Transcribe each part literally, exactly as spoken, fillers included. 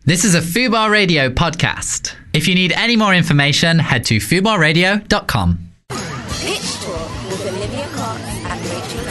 This is a Fubar Radio podcast. If you need any more information, head to fubar radio dot com. Pitch Talk with Olivia Cox and Rachel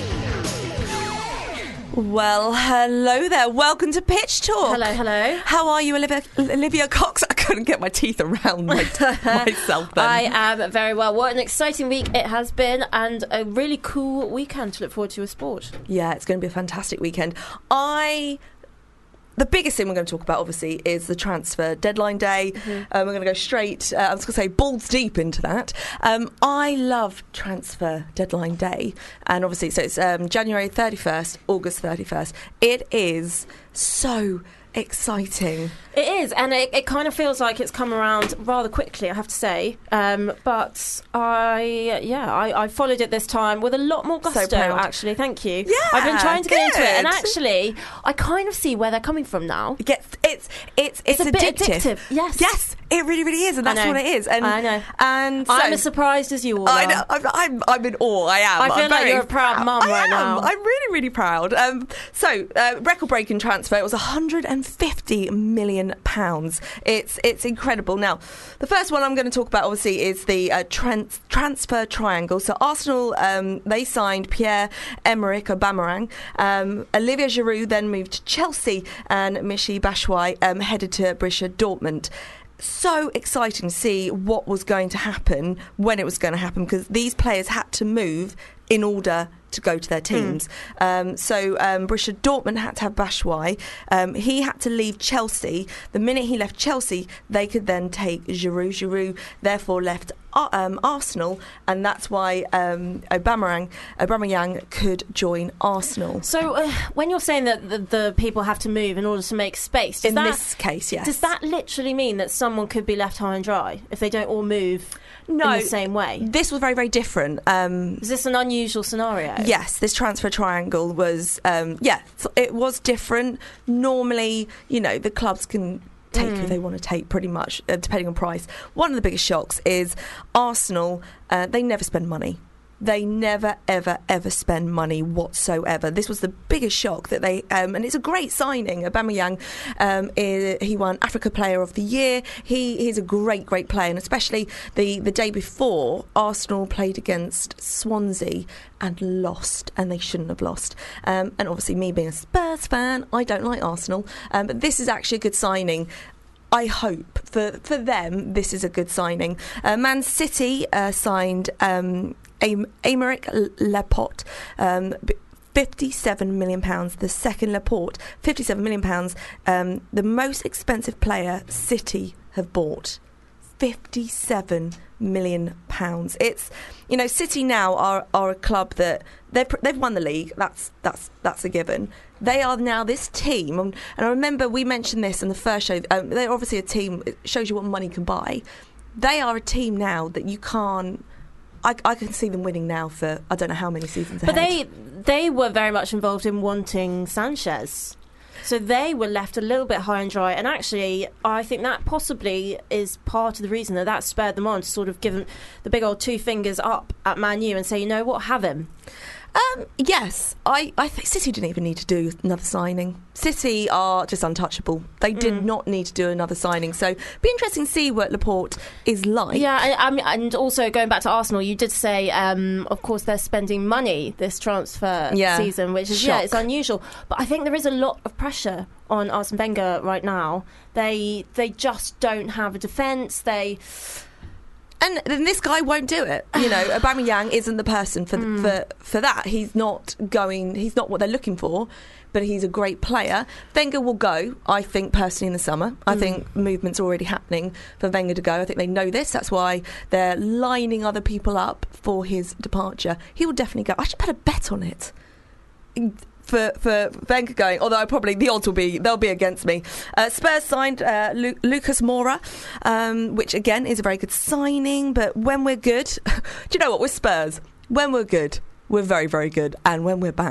Downing. Well, hello there. Welcome to Pitch Talk. Hello, hello. How are you, Olivia, Olivia Cox? I couldn't get my teeth around my, myself then. I am very well. What an exciting week it has been, and a really cool weekend to look forward to with sport. Yeah, it's going to be a fantastic weekend. I... The biggest thing we're going to talk about, obviously, is the transfer deadline day. Mm-hmm. Um, we're going to go straight, uh, I was going to say, balls deep into that. Um, I love transfer deadline day. And obviously, so it's um, January thirty-first, August thirty-first. It is so exciting. It is, and it, it kind of feels like it's come around rather quickly, I have to say. Um, but I, yeah, I, I followed it this time with a lot more gusto, So proud. actually. Thank you. Yeah, I've been trying to get into it, and good. actually, I kind of see where they're coming from now. It gets, it's it's it's, It's a bit addictive. addictive, yes. Yes, it really, really is, and I that's know. what it is. And, I know. And so, I'm as surprised as you all I are. know. I'm, I'm, I'm in awe. I am. I feel I'm like very you're a proud mum I right am. now. I'm really, really proud. Um, so, uh, record-breaking transfer. It was one hundred fifty million pounds. It's it's incredible. Now, the first one I'm going to talk about, obviously, is the uh, trans- transfer triangle. So, Arsenal, um, they signed Pierre-Emerick Aubameyang. Um, Olivier Giroud then moved to Chelsea, and Michy Batshuayi um, headed to Borussia Dortmund. So exciting to see what was going to happen when it was going to happen, because these players had to move in order to go to their teams. Mm. Um, so um, Borussia Dortmund had to have Batshuayi. Um, he had to leave Chelsea. The minute he left Chelsea, they could then take Giroud. Giroud therefore left uh, um, Arsenal, and that's why um, Aubameyang, Aubameyang could join Arsenal. So uh, when you're saying that the, the people have to move in order to make space, does in that, this case, yes. does that literally mean that someone could be left high and dry if they don't all move no, in the same way? This was very, very different. Um, Is this an unusual scenario? Yes, this transfer triangle was, um, yeah, it was different. Normally, you know, the clubs can take mm. who they want to take pretty much, uh, depending on price. One of the biggest shocks is Arsenal, uh, they never spend money. They never, ever, ever spend money whatsoever. This was the biggest shock that they... Um, and it's a great signing. Aubameyang, um, is, he won Africa Player of the Year. He He's a great, great player. And especially the, the day before, Arsenal played against Swansea and lost. And they shouldn't have lost. Um, and obviously, me being a Spurs fan, I don't like Arsenal. Um, but this is actually a good signing. I hope for, for them this is a good signing. Uh, Man City uh, signed... Um, Aymeric Laporte, um, fifty-seven million pounds. The second Laporte, fifty-seven million pounds. Um, the most expensive player City have bought, fifty-seven million pounds. It's, you know, City now are, are a club that they've they've won the league. That's that's that's a given. They are now this team, and I remember we mentioned this in the first show. Um, they're obviously a team. It shows you what money can buy. They are a team now that you can't. I, I can see them winning now for I don't know how many seasons but ahead. But they they were very much involved in wanting Sanchez. So they were left a little bit high and dry. And actually, I think that possibly is part of the reason that that spurred them on to sort of give them the big old two fingers up at Man U and say, you know what, have him. Um, yes, I, I think City didn't even need to do another signing. City are just untouchable. They did mm. not need to do another signing. So be interesting to see what Laporte is like. Yeah, I, I mean, and also going back to Arsenal, you did say, um, of course, they're spending money this transfer yeah. season, which is, Shock. yeah, it's unusual. But I think there is a lot of pressure on Arsene Wenger right now. They they just don't have a defence. They... And then this guy won't do it. You know, Aubameyang isn't the person for, mm. for for that. He's not going. He's not what they're looking for. But he's a great player. Wenger will go, I think, personally, in the summer. I mm. think movement's already happening for Wenger to go. I think they know this. That's why they're lining other people up for his departure. He will definitely go. I should put a bet on it. For, for Wenger going, although I probably the odds will be they'll be against me. Uh, Spurs signed uh, Lu- Lucas Moura, um, which again is a very good signing. But when we're good, do you know what? With Spurs, when we're good, we're very very good, and when we're bad,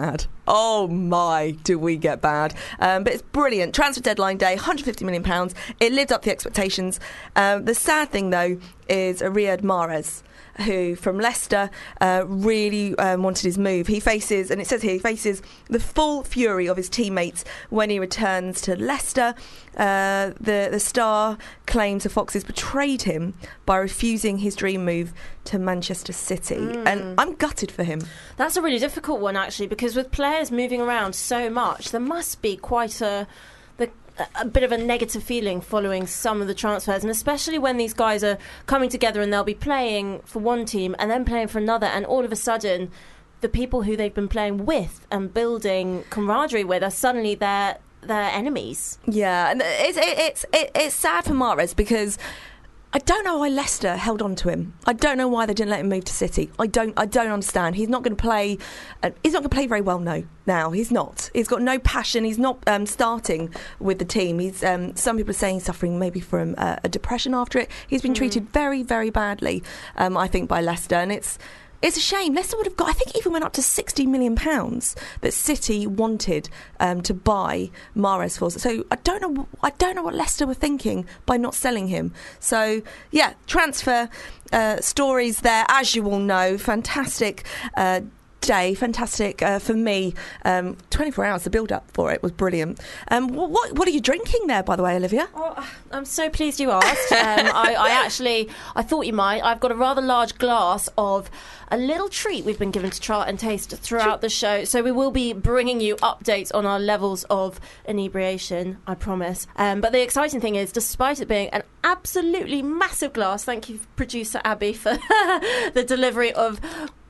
Oh my, do we get bad. Um, but it's brilliant. Transfer deadline day, one hundred fifty million pounds. It lived up to the expectations. Um, the sad thing, though, is Riyad Mahrez, who from Leicester uh, really um, wanted his move. He faces, and it says here, he faces the full fury of his teammates when he returns to Leicester. Uh, the, the star claims the Foxes betrayed him by refusing his dream move to Manchester City. Mm. And I'm gutted for him. That's a really difficult one, actually, because with players moving around so much, there must be quite a... The, a bit of a negative feeling following some of the transfers, and especially when these guys are coming together and they'll be playing for one team and then playing for another, and all of a sudden the people who they've been playing with and building camaraderie with are suddenly their their enemies. Yeah, and it's it, it's it, it's sad for Mahrez because I don't know why Leicester held on to him. I don't know why they didn't let him move to City. I don't. I don't understand. He's not going to play. Uh, he's not going to play very well. No, now he's not. He's got no passion. He's not um, starting with the team. He's. Um, some people are saying he's suffering maybe from uh, a depression after it. He's been mm. treated very, very badly. Um, I think by Leicester, and it's. It's a shame. Leicester would have got, I think, even went up to sixty million pounds that City wanted um, to buy Mahrez for. So I don't know. I don't know what Leicester were thinking by not selling him. So yeah, transfer uh, stories there, as you all know. Fantastic. Uh, day fantastic uh, for me. um, twenty-four hours, the build up for it was brilliant. Um, what, what what are you drinking there, by the way, Olivia? Oh, I'm so pleased you asked. um, I, I actually I thought you might. I've got a rather large glass of a little treat we've been given to try and taste throughout the show, so we will be bringing you updates on our levels of inebriation, I promise. Um, but the exciting thing is, despite it being an absolutely massive glass, thank you producer Abby for the delivery of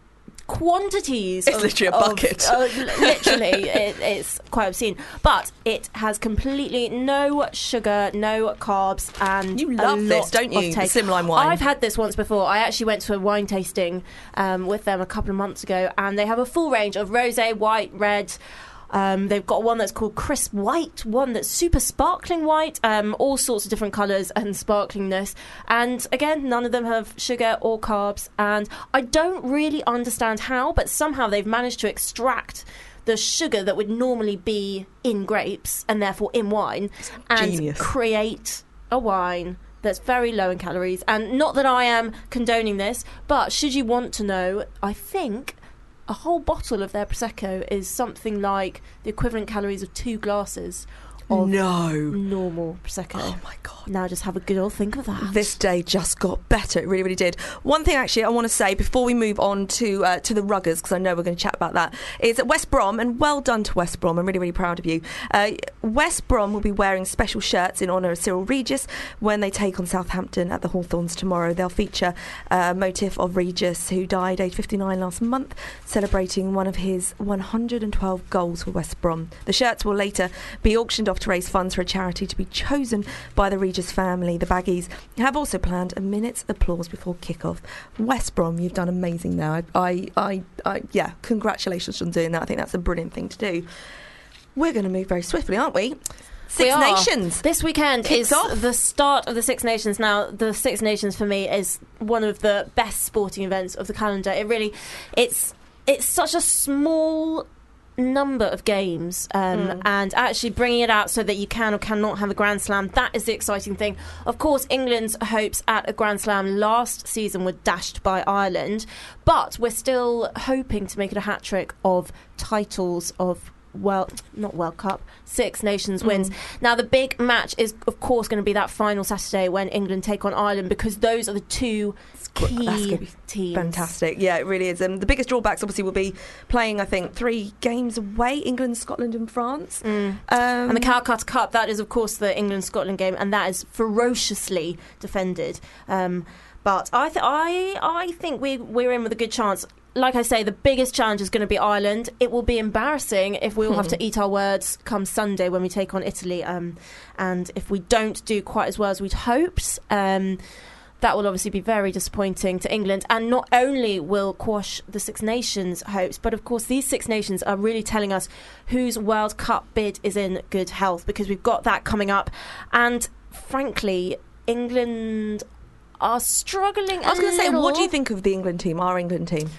quantities. It's of, literally a bucket. Of, uh, literally, it, it's quite obscene. But it has completely no sugar, no carbs, and you love a this, lot don't you? Of taste. Slimline wine. I've had this once before. I actually went to a wine tasting um, with them a couple of months ago, and they have a full range of rosé, white, red. Um, they've got one that's called crisp white, one that's super sparkling white, um, all sorts of different colours and sparklingness. And again, none of them have sugar or carbs. And I don't really understand how, but somehow they've managed to extract the sugar that would normally be in grapes and therefore in wine and Genius. Create a wine that's very low in calories. And not that I am condoning this, but should you want to know, I think a whole bottle of their Prosecco is something like the equivalent calories of two glasses of no. normal Prosecco. Oh my God. Now just have a good old think of that. This day just got better. It really, really did. One thing actually I want to say before we move on to uh, to the Ruggers, because I know we're going to chat about that, is that West Brom, and well done to West Brom, I'm really, really proud of you. Uh, West Brom will be wearing special shirts in honour of Cyril Regis when they take on Southampton at the Hawthorns tomorrow. They'll feature a motif of Regis, who died aged fifty-nine last month, celebrating one of his one hundred twelve goals for West Brom. The shirts will later be auctioned off to raise funds for a charity to be chosen by the Regis family. The Baggies have also planned a minute's applause before kick-off. West Brom, you've done amazing now. I, I, I, I, yeah, congratulations on doing that. I think that's a brilliant thing to do. We're going to move very swiftly, aren't we? Six we are. Nations. This weekend Kicks is off. the start of the Six Nations. Now, the Six Nations for me is one of the best sporting events of the calendar. It really, it's it's such a small number of games, um, mm. and actually bringing it out so that you can or cannot have a Grand Slam, that is the exciting thing. Of course, England's hopes at a Grand Slam last season were dashed by Ireland, but we're still hoping to make it a hat-trick of titles of well, not World Cup, Six Nations wins. Mm. Now, the big match is, of course, going to be that final Saturday when England take on Ireland, because those are the two key That's gonna be teams. Fantastic. Yeah, it really is. Um, the biggest drawbacks, obviously, will be playing, I think, three games away, England, Scotland and France. Mm. Um, and the Calcutta Cup, that is, of course, the England-Scotland game, and that is ferociously defended. Um, but I, th- I, I think we, we're in with a good chance. Like I say, the biggest challenge is going to be Ireland. It will be embarrassing if we all have to eat our words come Sunday when we take on Italy. Um, and if we don't do quite as well as we'd hoped, um, that will obviously be very disappointing to England. And not only will quash the Six Nations hopes, but of course these Six Nations are really telling us whose World Cup bid is in good health, because we've got that coming up. And frankly, England are struggling. I was going to say, little. what do you think of the England team, our England team?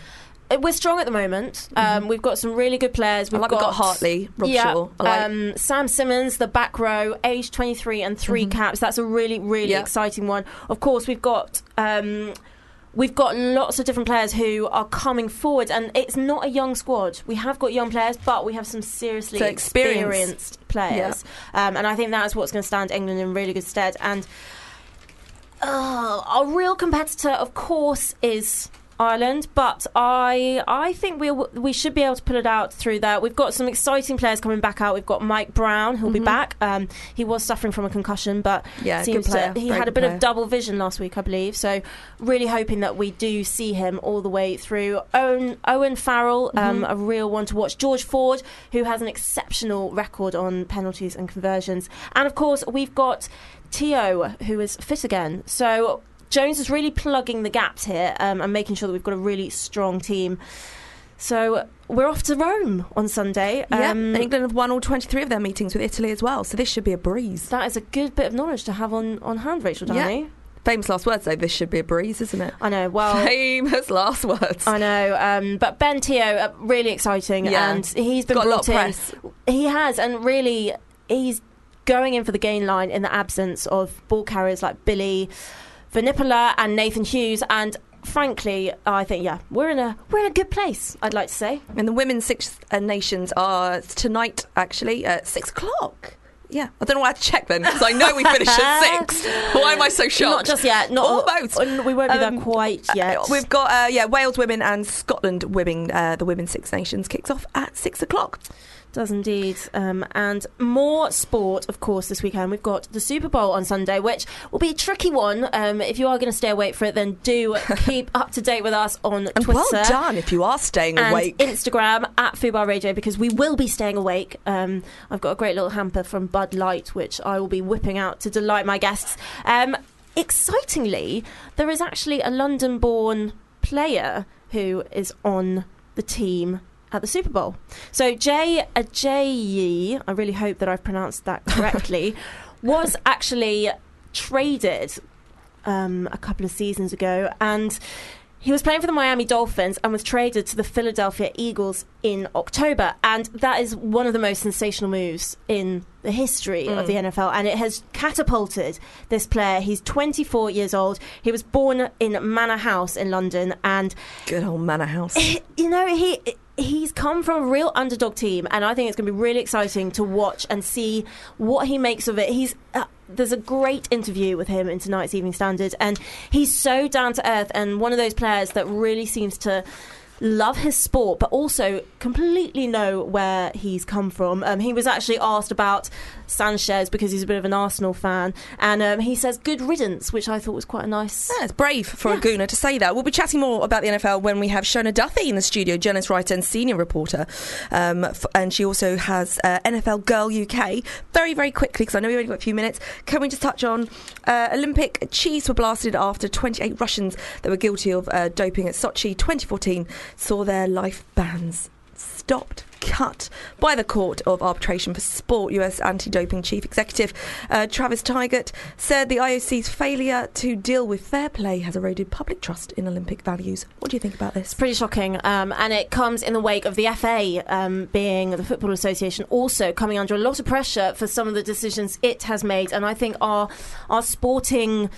we're strong at the moment. Um, mm-hmm. We've got some really good players. We've like got, we've got Hartley, Rob yeah, Shaw. I like. um, Sam Simmons, the back row, age twenty-three and three mm-hmm. caps. That's a really, really yeah. exciting one. Of course, we've got... Um, We've got lots of different players who are coming forward, and it's not a young squad. We have got young players, but we have some seriously so experienced. experienced players. Yeah. Um, and I think that's what's going to stand England in really good stead. And uh, our real competitor, of course, is Ireland, but I I think we we should be able to pull it out through that. We've got some exciting players coming back out. We've got Mike Brown, who'll mm-hmm. be back. Um, he was suffering from a concussion, but yeah, seems good player. To, he Very had a bit player. of double vision last week, I believe. So really hoping that we do see him all the way through. Owen, Owen Farrell, um, mm-hmm. a real one to watch. George Ford, who has an exceptional record on penalties and conversions. And of course, we've got Tio, who is fit again. So Jones is really plugging the gaps here um, and making sure that we've got a really strong team. So we're off to Rome on Sunday. Yeah, um, and England have won all twenty-three of their meetings with Italy as well, so this should be a breeze. That is a good bit of knowledge to have on, on hand, Rachel Downey. Yeah. Famous last words, though. This should be a breeze, isn't it? I know. Well, famous last words. I know. Um, but Ben Tio, uh, really exciting, yeah. and he's been got brought a lot of in. press. He has, and really, he's going in for the gain line in the absence of ball carriers like Billy Vanipola and Nathan Hughes, and frankly, I think yeah, we're in a we're in a good place. I'd like to say. And the women's Six uh, Nations are tonight, actually, at six o'clock. Yeah, I don't know why I had to check then, because I know we finish at six. Why am I so shocked? Not just yet. Not almost. We won't be um, there quite yet. Uh, we've got uh, yeah, Wales women and Scotland women. Uh, the women's Six Nations kicks off at six o'clock. Does indeed. Um, and more sport, of course, this weekend. We've got the Super Bowl on Sunday, which will be a tricky one. Um, if you are going to stay awake for it, then do keep up to date with us on and Twitter. Well done if you are staying and awake. Instagram at Fubar Radio, because we will be staying awake. Um, I've got a great little hamper from Bud Light, which I will be whipping out to delight my guests. Um, excitingly, there is actually a London-born player who is on the team at the Super Bowl. So Jay Ajayi, I really hope that I've pronounced that correctly, was actually traded um, a couple of seasons ago, and he was playing for the Miami Dolphins and was traded to the Philadelphia Eagles in October. And that is one of the most sensational moves in the history mm. of the N F L. And it has catapulted this player. He's twenty-four years old. He was born in Manor House in London. And good old Manor House. You know, he... He's come from a real underdog team, and I think it's going to be really exciting to watch and see what he makes of it. He's uh, there's a great interview with him in tonight's Evening Standard, and he's so down to earth and one of those players that really seems to love his sport, but also completely know where he's come from. Um, he was actually asked about Sanchez because he's a bit of an Arsenal fan, and um, he says good riddance, which I thought was quite a nice... Yeah, it's brave for yeah. a Gooner to say that. We'll be chatting more about the N F L when we have Shona Duffy in the studio, journalist, writer and senior reporter, um, f- and she also has uh, N F L Girl U K. Very, very quickly, because I know we've only got a few minutes, can we just touch on uh, Olympic chiefs were blasted after twenty-eight Russians that were guilty of uh, doping at Sochi twenty fourteen saw their life bans stopped, cut by the Court of Arbitration for Sport. U S anti-doping chief executive uh, Travis Tygart said the I O C's failure to deal with fair play has eroded public trust in Olympic values. What do you think about this? It's pretty shocking, um, and it comes in the wake of the F A, um, being the Football Association, also coming under a lot of pressure for some of the decisions it has made. And I think our our sporting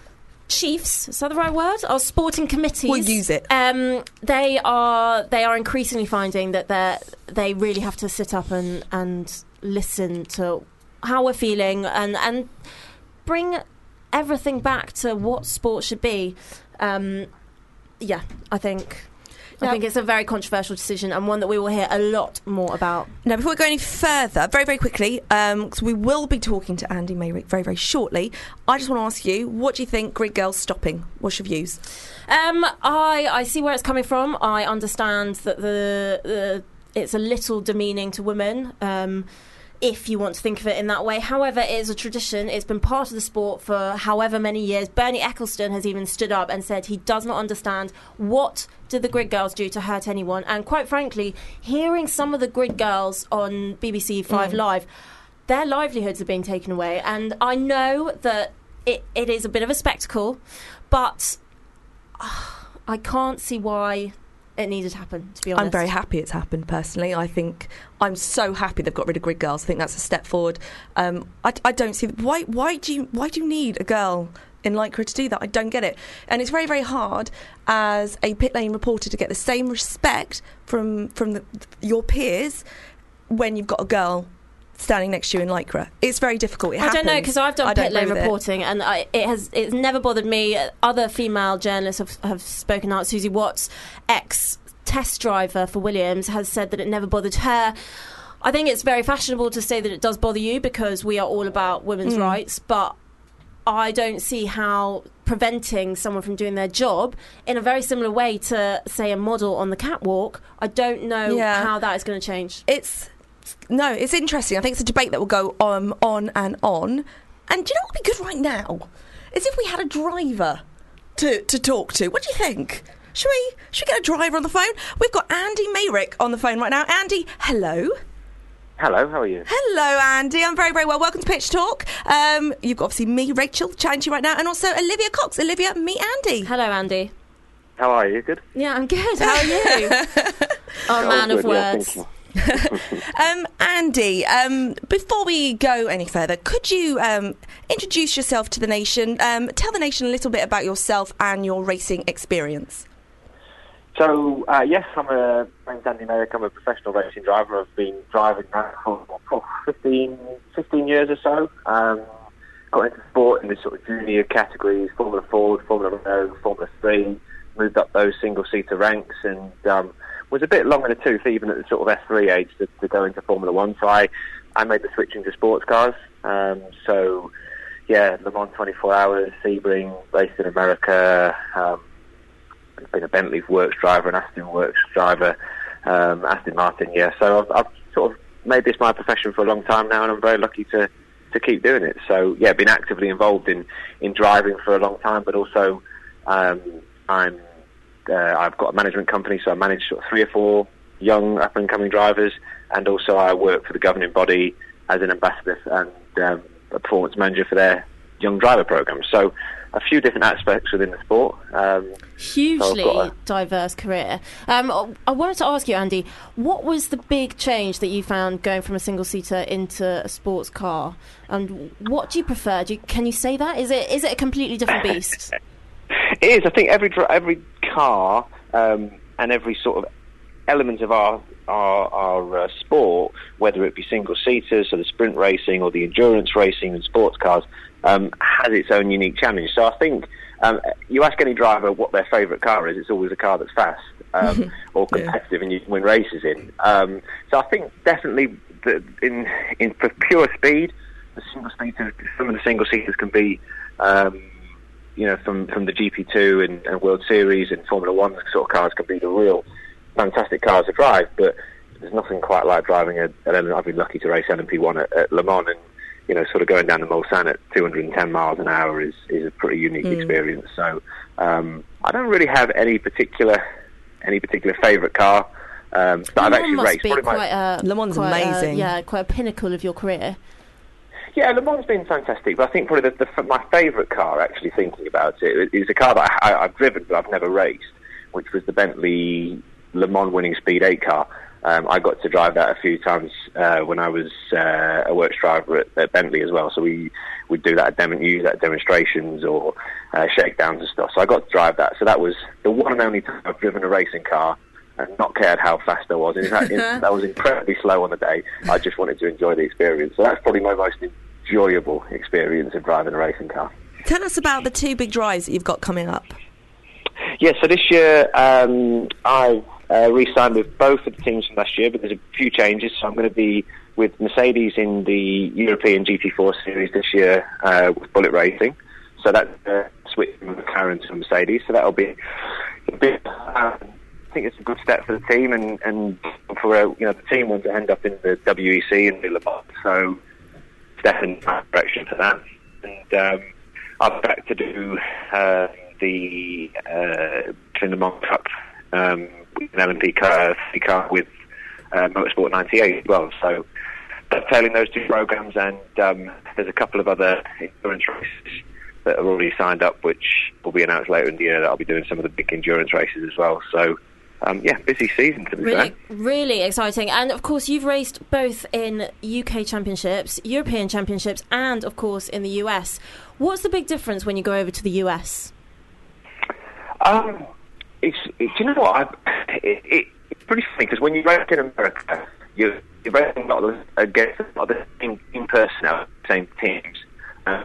chiefs, is that the right word? Our sporting committees. We'll use it. Um, they are they are increasingly finding that they they really have to sit up and and listen to how we're feeling and and bring everything back to what sport should be. Um, yeah, I think. I think it's a very controversial decision and one that we will hear a lot more about. Now, before we go any further, very, very quickly, um, because we will be talking to Andy Mayrick very, very shortly, I just want to ask you, what do you think Greek girls stopping? What's your views? Um, I, I see where it's coming from. I understand that the, the it's a little demeaning to women, um, if you want to think of it in that way. However, it is a tradition. It's been part of the sport for however many years. Bernie Ecclestone has even stood up and said he does not understand what did the Grid Girls do to hurt anyone. And quite frankly, hearing some of the Grid Girls on B B C Five mm. Live, their livelihoods are being taken away. And I know that it, it is a bit of a spectacle, but uh, I can't see why it needed to happen, to be honest. I'm very happy it's happened, personally. I think I'm so happy they've got rid of grid girls. I think that's a step forward. Um, I, I don't see... Why, why, do you, why do you need a girl in Lycra to do that? I don't get it. And it's very, very hard as a pit lane reporter to get the same respect from, from the, your peers when you've got a girl standing next to you in Lycra. It's very difficult. It I don't know, happens. because I've done I don't pit lane agree with it. reporting, and I, it has it's never bothered me. Other female journalists have, have spoken out. Susie Watts, ex test driver for Williams, has said that it never bothered her. I think it's very fashionable to say that it does bother you because we are all about women's Mm. rights, but I don't see how preventing someone from doing their job in a very similar way to, say, a model on the catwalk, I don't know Yeah. how that is going to change. It's no, it's interesting. I think it's a debate that will go on, on and on. And do you know what would be good right now? Is if we had a driver to, to talk to. What do you think? Should we should we get a driver on the phone? We've got Andy Mayrick on the phone right now. Andy, hello. Hello, how are you? Hello, Andy. I'm very, very well. Welcome to Pitch Talk. Um, you've got obviously me, Rachel, chatting to you right now, and also Olivia Cox. Olivia, meet Andy. Hello, Andy. How are you? Good? Yeah, I'm good. How are you? Oh, man Oh, of good, yeah, words. thank you. um, Andy, um, before we go any further, could you um, introduce yourself to the nation? Um, tell the nation a little bit about yourself and your racing experience. So, uh, yes, I'm a, my name's Andy Merrick. I'm a professional racing driver. I've been driving now for oh, fifteen, fifteen years or so. Um, got into sport in the sort of junior categories, Formula Ford, Formula Renault, Formula three, moved up those single-seater ranks and um, was a bit long in the tooth even at the sort of F three age to, to go into Formula One. So I, I made the switch into sports cars. Um, so, yeah, Le Mans twenty-four hours, Sebring, raced in America, um, been a Bentley Works driver, an Aston Works driver, um, Aston Martin, yeah. So I've, I've sort of made this my profession for a long time now, and I'm very lucky to, to keep doing it. So, yeah, been actively involved in, in driving for a long time, but also um, I'm uh, I've got a management company, so I manage sort of three or four young up-and-coming drivers, and also I work for the governing body as an ambassador and um, a performance manager for their young driver program. So a few different aspects within the sport. Um, Hugely so a... diverse career. Um, I wanted to ask you, Andy, what was the big change that you found going from a single-seater into a sports car? And what do you prefer? Do you, can you say that? Is it is it a completely different beast? It is. I think every every car um, and every sort of element of our our, our uh, sport, whether it be single-seaters, so the sprint racing or the endurance racing and sports cars, um, has its own unique challenge. So I think um, you ask any driver what their favourite car is, it's always a car that's fast um, or competitive, yeah, and you can win races in. Um, so I think definitely the, in in for pure speed, the single-seaters, some of the single-seaters can be. Um, you know, from, from the G P two and, and World Series and Formula One sort of cars can be the real fantastic cars to drive, but there's nothing quite like driving a, an, I've been lucky to race L M P one at, at Le Mans, and, you know, sort of going down the Mulsanne at two hundred ten miles an hour is, is a pretty unique mm. experience. So um, I don't really have any particular any particular favourite car um, that I've actually must raced. Be Probably quite my, a, Le Mans quite amazing. A, yeah, quite a pinnacle of your career. Yeah, Le Mans has been fantastic, but I think probably the, the, my favourite car, actually thinking about it, is a car that I, I, I've driven but I've never raced, which was the Bentley Le Mans winning Speed eight car. Um, I got to drive that a few times uh, when I was uh, a works driver at, at Bentley as well, so we would do that at dem- use that at demonstrations or uh, shakedowns and stuff. So I got to drive that. So that was the one and only time I've driven a racing car and not cared how fast I was. In fact, I was incredibly slow on the day. I just wanted to enjoy the experience. So that's probably my most enjoyable experience of driving a racing car. Tell us about the two big drives that you've got coming up. Yeah, so this year um, I've uh, re-signed with both of the teams from last year, but there's a few changes. So I'm going to be with Mercedes in the European G T four series this year uh, with Bullet Racing. So that's uh, switch from McLaren to Mercedes. So that'll be a bit. Um, I think it's a good step for the team, and, and for uh, you know the team want to end up in the W E C and the Le Mans. So step in the right direction for that. And um, I'm back to do uh, the uh, Le Mans Cup um, with an L M P car, car with uh, Motorsport ninety-eight as well. So dovetailing those two programs, and um, there's a couple of other endurance races that are already signed up, which will be announced later in the year. That I'll be doing some of the big endurance races as well. So um, yeah, busy season to be Really, fair. really exciting. And of course, you've raced both in U K championships, European championships, and of course in the U S. What's the big difference when you go over to the U S? Um, it's, it, do you know what? I've, it, it, it's pretty funny because when you race in America, you're, you're racing a lot of the, against a lot of the same team personnel, same teams. Um,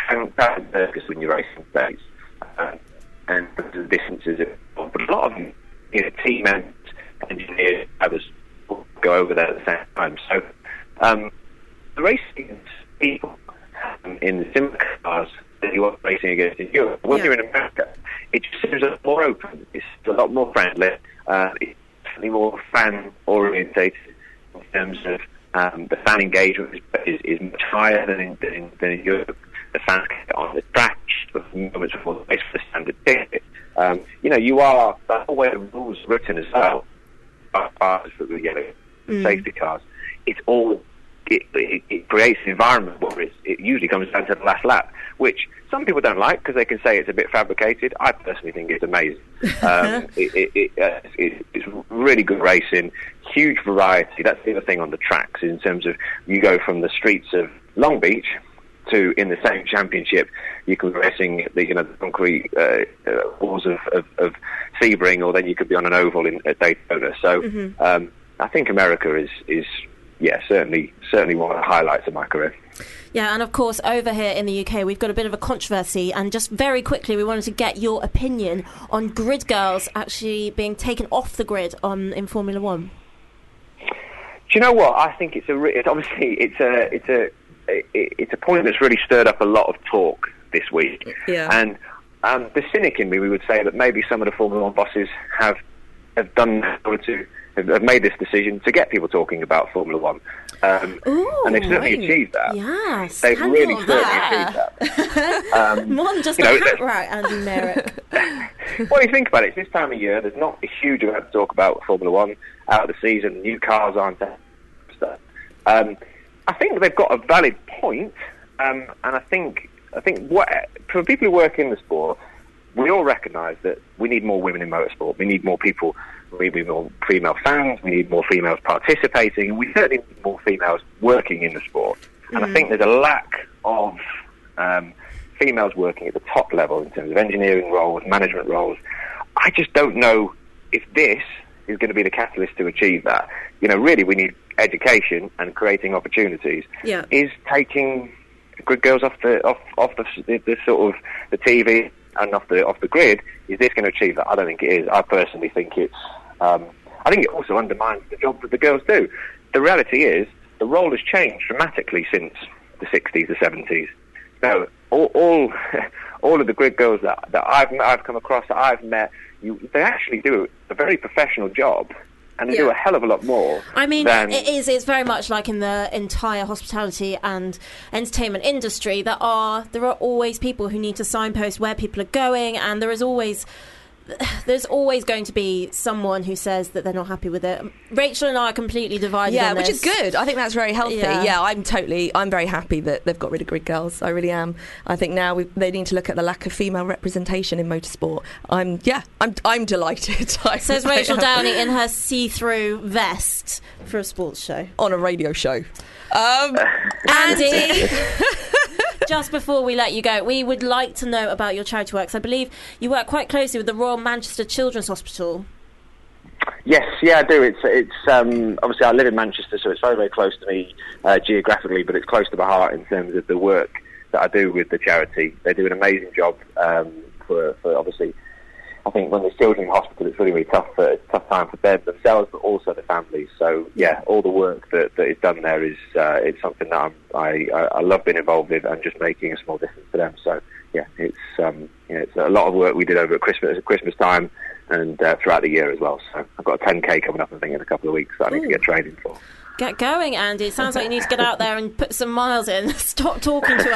because when you're racing states, uh, and the distances, are, but a lot of you know, team and engineers, others will go over there at the same time. So um, the racing people um, in the similar cars that you are racing against in Europe, when yeah. you're in America, it just seems a lot more open. It's a lot more friendly. Uh, it's definitely more fan orientated in terms of um, the fan engagement is, is, is much higher than in, than in, than in Europe. The fans can get on the track for moments before the race for the standard ticket. Um, you know, you are, that's the way the rules are written as well, by cars for the yellow Mm. safety cars. It's all, it, it, it creates an environment where it's, it usually comes down to the last lap, which some people don't like because they can say it's a bit fabricated. I personally think it's amazing. Um, it, it, it, uh, it, it's really good racing, huge variety. That's the other thing on the tracks in terms of you go from the streets of Long Beach to, in the same championship, you could be racing the, you know, the concrete uh, uh, walls of, of, of Sebring, or then you could be on an oval in, at Daytona. So Mm-hmm. um, I think America is, is yeah, certainly certainly one of the highlights of my career. Yeah, and of course, over here in the U K, we've got a bit of a controversy, and just very quickly, we wanted to get your opinion on grid girls actually being taken off the grid on in Formula One. Do you know what? I think it's a re- it's obviously it's a it's a it's a point that's really stirred up a lot of talk this week. Yeah. And um, the cynic in me, we would say that maybe some of the Formula One bosses have have done in order to have made this decision to get people talking about Formula One. Um, Ooh, and they've certainly right. achieved that. Yes, They've handle really certainly that. achieved that. Um, Mon just you a know, hat that- right, Andy Merrick. well, you think about it, it's this time of year, there's not a huge amount to talk about Formula One out of the season, new cars aren't there, stuff. Um, I think they've got a valid point, um, and I think I think what, for people who work in the sport, we all recognise that we need more women in motorsport, we need more people, we need more female fans, we need more females participating, and we certainly need more females working in the sport. And I think there's a lack of um, females working at the top level in terms of engineering roles, management roles. I just don't know if this is going to be the catalyst to achieve that. You know, really we need education and creating opportunities. Yeah. Is taking good girls off the off off the, the, the sort of the T V and off the off the grid, is this going to achieve that? I don't think it is. I personally think it's um, I think it also undermines the job that the girls do. The reality is the role has changed dramatically since the sixties, the seventies. Now, all all, all of the grid girls that, that I've I've come across, that I've met, you, they actually do a very professional job, and they Yeah. do a hell of a lot more. I mean, than, it is. It's very much like in the entire hospitality and entertainment industry. There are there are always people who need to signpost where people are going, and there is always there's always going to be someone who says that they're not happy with it. Rachel and I are completely divided. Yeah, on which is this. good. I think that's very healthy. Yeah. Yeah. I'm totally, I'm very happy that they've got rid of grid girls. I really am. I think now we, they need to look at the lack of female representation in motorsport. I'm, yeah, I'm, I'm delighted. I'm Says very Rachel happy. Downey in her see-through vest for a sports show. On a radio show. Um, Andy, just before we let you go, we would like to know about your charity works. I believe you work quite closely with the Royal Manchester Children's Hospital. Yes, yeah, I do. It's it's um, obviously I live in Manchester, so it's very very close to me uh, geographically, but it's close to my heart in terms of the work that I do with the charity. They do an amazing job um, for for obviously. I think when there's children in hospital, it's really, really tough. For, it's a tough time for them themselves, but also the families. So, yeah, all the work that, that is done there is uh, it's something that I'm, I, I I love being involved with and just making a small difference to them. So, yeah, it's um, you know, it's a lot of work we did over at Christmas at Christmas time and uh, throughout the year as well. So, I've got a ten K coming up, I think, in a couple of weeks that I need Ooh. to get training for. Get going, Andy. It sounds like you need to get out there and put some miles in. Stop talking to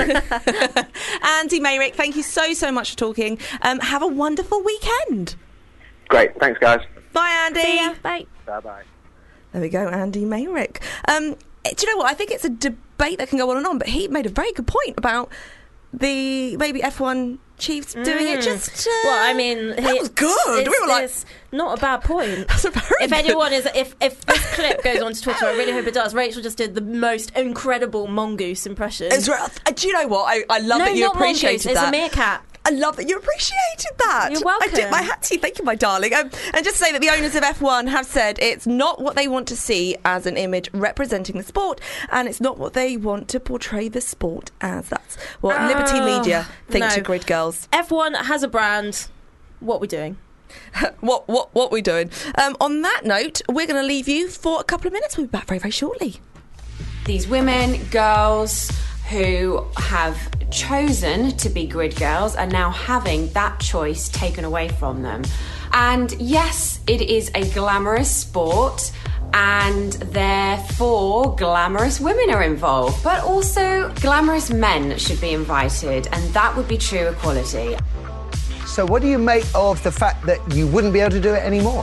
us. Andy Mayrick, thank you so, so much for talking. Um, have a wonderful weekend. Great, thanks, guys. Bye, Andy. See ya. Bye. Bye bye. There we go, Andy Mayrick. Um, do you know what? I think it's a debate that can go on and on, but he made a very good point about the maybe F one Chiefs doing it. Just uh, Well, I mean, that was good. It's, We were like, it's not a bad point. that's a very If good- anyone is, if if this clip goes onto Twitter, I really hope it does. Rachel just did the most incredible mongoose impression. It's re- uh, do you know what? I, I love no, that you not appreciated mongoose. that. It's a meerkat. I love that you appreciated that. You're I did welcome. my hat to you. Thank you, my darling. Um, and just to say that the owners of F one have said it's not what they want to see as an image representing the sport, and it's not what they want to portray the sport as. That's what Oh, Liberty Media think no. to Grid Girls. F one has a brand. What are we doing? what what what we doing? Um, on that note, we're going to leave you for a couple of minutes. We'll be back very very shortly. These women, girls who have chosen to be grid girls are now having that choice taken away from them. And yes, it is a glamorous sport, and therefore glamorous women are involved, but also glamorous men should be invited, and that would be true equality. So what do you make of the fact that you wouldn't be able to do it anymore?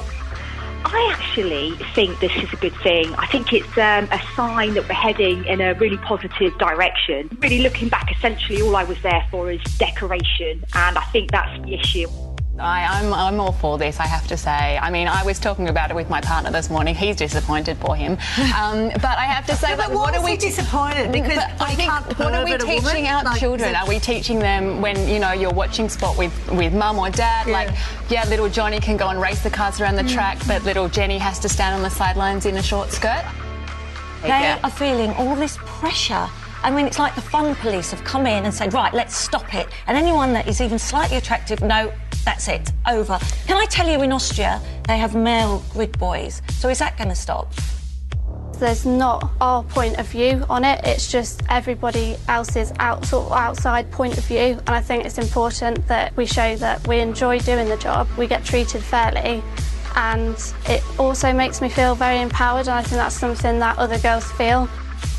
I actually think this is a good thing. I think it's um, a sign that we're heading in a really positive direction. Really looking back, essentially all I was there for is decoration, and I think that's the issue. I, I'm, I'm all for this, I have to say. I mean, I was talking about it with my partner this morning. He's disappointed, for him. Um, but I have to say, but like, what what are was we he disappointed? Because but I I think, can't what are we pervert a teaching woman? our Like, children? is it- Are we teaching them when, you know, you're watching sport with, with mum or dad? Yeah. Like, yeah, little Johnny can go and race the cars around the Mm. track, but little Jenny has to stand on the sidelines in a short skirt? They are feeling all this pressure. I mean, it's like the fun police have come in and said, right, let's stop it. And anyone that is even slightly attractive, no, that's it, over. Can I tell you, in Austria, they have male grid boys. So is that going to stop? There's not our point of view on it, it's just everybody else's out, sort of outside point of view, and I think it's important that we show that we enjoy doing the job, we get treated fairly, and it also makes me feel very empowered, and I think that's something that other girls feel.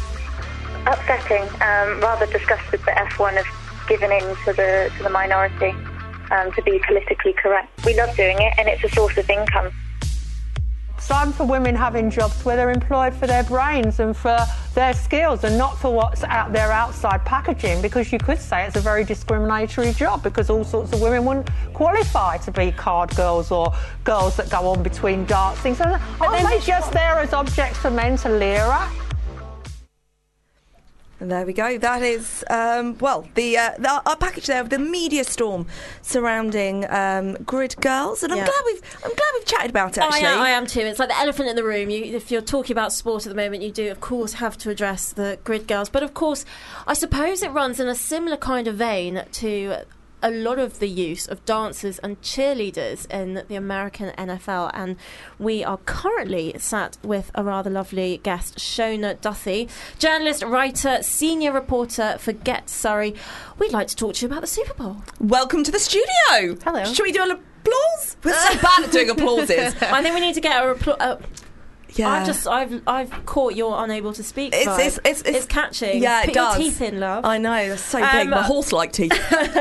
Upsetting, um, rather disgusted that F one has given in to the, to the minority, um, to be politically correct. We love doing it, and it's a source of income. So I'm for women having jobs where they're employed for their brains and for their skills, and not for what's out there outside packaging, because you could say it's a very discriminatory job because all sorts of women wouldn't qualify to be card girls or girls that go on between dancing. So aren't they just there as objects for men to leer at? And there we go. That is, um, well, the, uh, the our package there of the media storm surrounding um, Grid Girls, and I'm Yeah. glad we've I'm glad we've chatted about it. Oh, Actually, I am, I am too. It's like the elephant in the room. You, if you're talking about sport at the moment, you do, of course, have to address the Grid Girls. But of course, I suppose it runs in a similar kind of vein to a lot of the use of dancers and cheerleaders in the American N F L, and we are currently sat with a rather lovely guest, Shona Duthie, journalist, writer, senior reporter for Get Surrey. We'd like to talk to you about the Super Bowl. Welcome to the studio. Hello. Should we do an applause? We're so bad at doing applauses. I think we need to get a repl- uh, Yeah. I've just I've I've caught your unable to speak. It's, vibe. it's, it's, it's catching. Yeah, Put it does. your teeth in, love. I know, they're so Um, big. My horse-like teeth.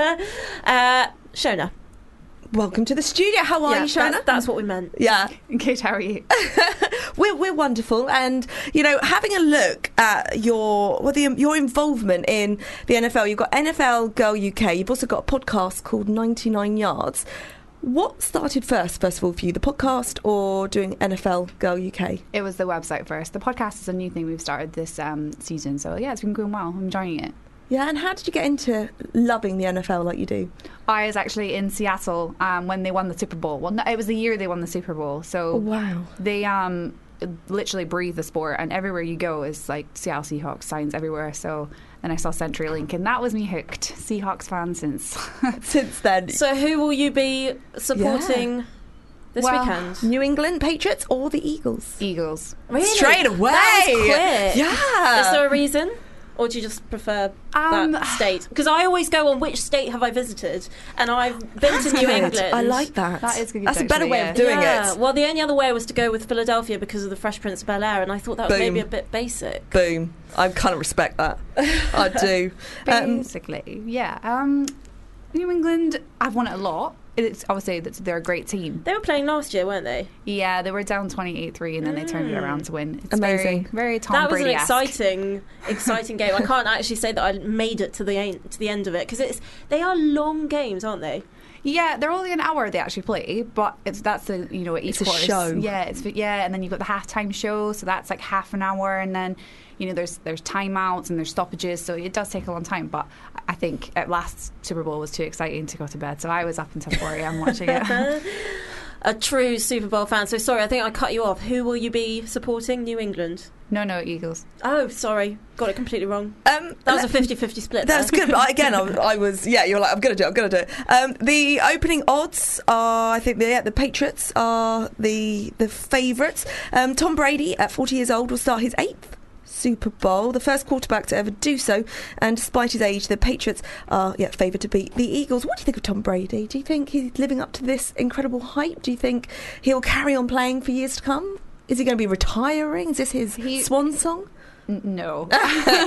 uh, Shona. Welcome to the studio. How are Yeah, you, Shona? That's, that's what we meant. Yeah. Good, how are you? we're, we're wonderful, and you know, having a look at your well, the, your involvement in the N F L. You've got N F L Girl U K. You've also got a podcast called ninety-nine yards. What started first, first of all, for you, the podcast or doing N F L Girl U K? It was the website first. The podcast is a new thing we've started this um, season, so yeah, it's been going well. I'm enjoying it. Yeah, and how did you get into loving the N F L like you do? I was actually in Seattle um, when they won the Super Bowl. Well, no, it was the year they won the Super Bowl. So oh, wow. They um, literally breathe the sport, and everywhere you go is like Seattle Seahawks signs everywhere. So then I saw CenturyLink, and that was me hooked. Seahawks fan since since then. So who will you be supporting? Yeah. This well, weekend? New England Patriots or the Eagles? Eagles. Really? Straight away. That was quick. Yeah. Is there a reason? Or do you just prefer um, that state? Because I always go on which state have I visited, and I've been That's to New good. England. I like that. That is good. That's actually, a better way yeah. of doing yeah. it. Well, the only other way was to go with Philadelphia because of the Fresh Prince of Bel-Air, and I thought that was Boom. maybe a bit basic. Boom. I kind of respect that. I do. Um, Basically, yeah. Um, New England, I've won it a lot. it's I would say that they're a great team. They were playing last year, weren't they? Yeah, they were down twenty-eight three, and then mm. they turned it around to win. It's amazing, very, very Tom That was Brady-esque. an exciting, exciting game. I can't actually say that I made it to the end, to the end of it because it's they are long games, aren't they? Yeah, they're only an hour they actually play, but it's that's the you know each it's a quarter. show. Yeah, it's yeah, and then you've got the halftime show, so that's like half an hour, and then you know there's there's timeouts and there's stoppages, so it does take a long time. But I think at last Super Bowl was too exciting to go to bed, so I was up until four a.m. watching it. A true Super Bowl fan. So sorry, I think I cut you off. Who will you be supporting? New England? No, no, Eagles. Oh, sorry. Got it completely wrong. Um, that was a fifty-fifty split. That's there. good. But again, I, I was, yeah, you're like, I'm going to do it, I'm going to do it. Um, the opening odds are, I think, the, yeah, the Patriots are the, the favourites. Um, Tom Brady, at forty years old, will start his eighth Super Bowl, the first quarterback to ever do so, and despite his age, the Patriots are yeah favoured to beat the Eagles. What do you think of Tom Brady? Do you think he's living up to this incredible hype? Do you think he'll carry on playing for years to come? Is he going to be retiring? Is this his he, swan song? N- no, not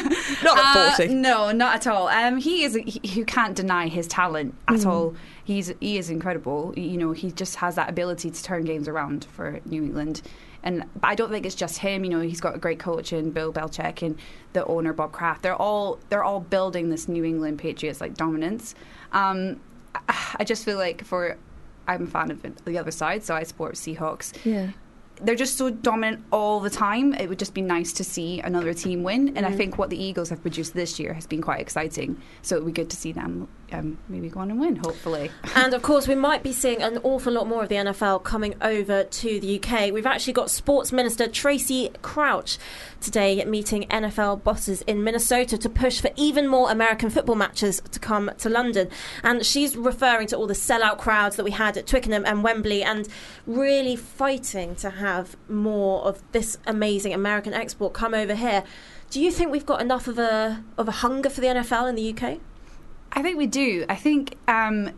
at forty. Uh, no, not at all. Um, he is. He, you can't deny his talent at Mm. all. He's he is incredible. You know, he just has that ability to turn games around for New England. And I don't think it's just him. You know, he's got a great coach in Bill Belichick and the owner Bob Kraft. They're all they're all building this New England Patriots like dominance. Um, I, I just feel like for I'm a fan of the other side, so I support Seahawks. Yeah. They're just so dominant all the time. It would just be nice to see another team win. And Mm. I think what the Eagles have produced this year has been quite exciting. So it would be good to see them um, maybe go on and win, hopefully. And of course, we might be seeing an awful lot more of the N F L coming over to the U K. We've actually got Sports Minister Tracy Crouch today meeting N F L bosses in Minnesota to push for even more American football matches to come to London. And she's referring to all the sellout crowds that we had at Twickenham and Wembley and really fighting to have more of this amazing American export come over here. Do you think we've got enough of a of a hunger for the N F L in the U K? I think we do. I think um,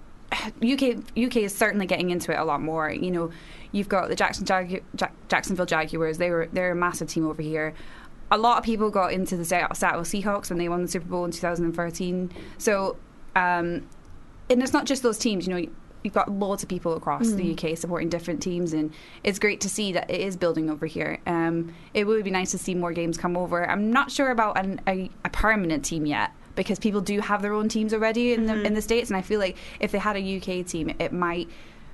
U K U K is certainly getting into it a lot more. You know, you've got the Jackson Jagu- Jack- Jacksonville Jaguars. They were they're a massive team over here. A lot of people got into the Seattle Seahawks when they won the Super Bowl in two thousand thirteen. So, um, and it's not just those teams. You know, you've got loads of people across Mm. the U K supporting different teams, and it's great to see that it is building over here. Um, it would be nice to see more games come over. I'm not sure about an, a, a permanent team yet, because people do have their own teams already in the Mm-hmm. in the States, and I feel like if they had a U K team, it might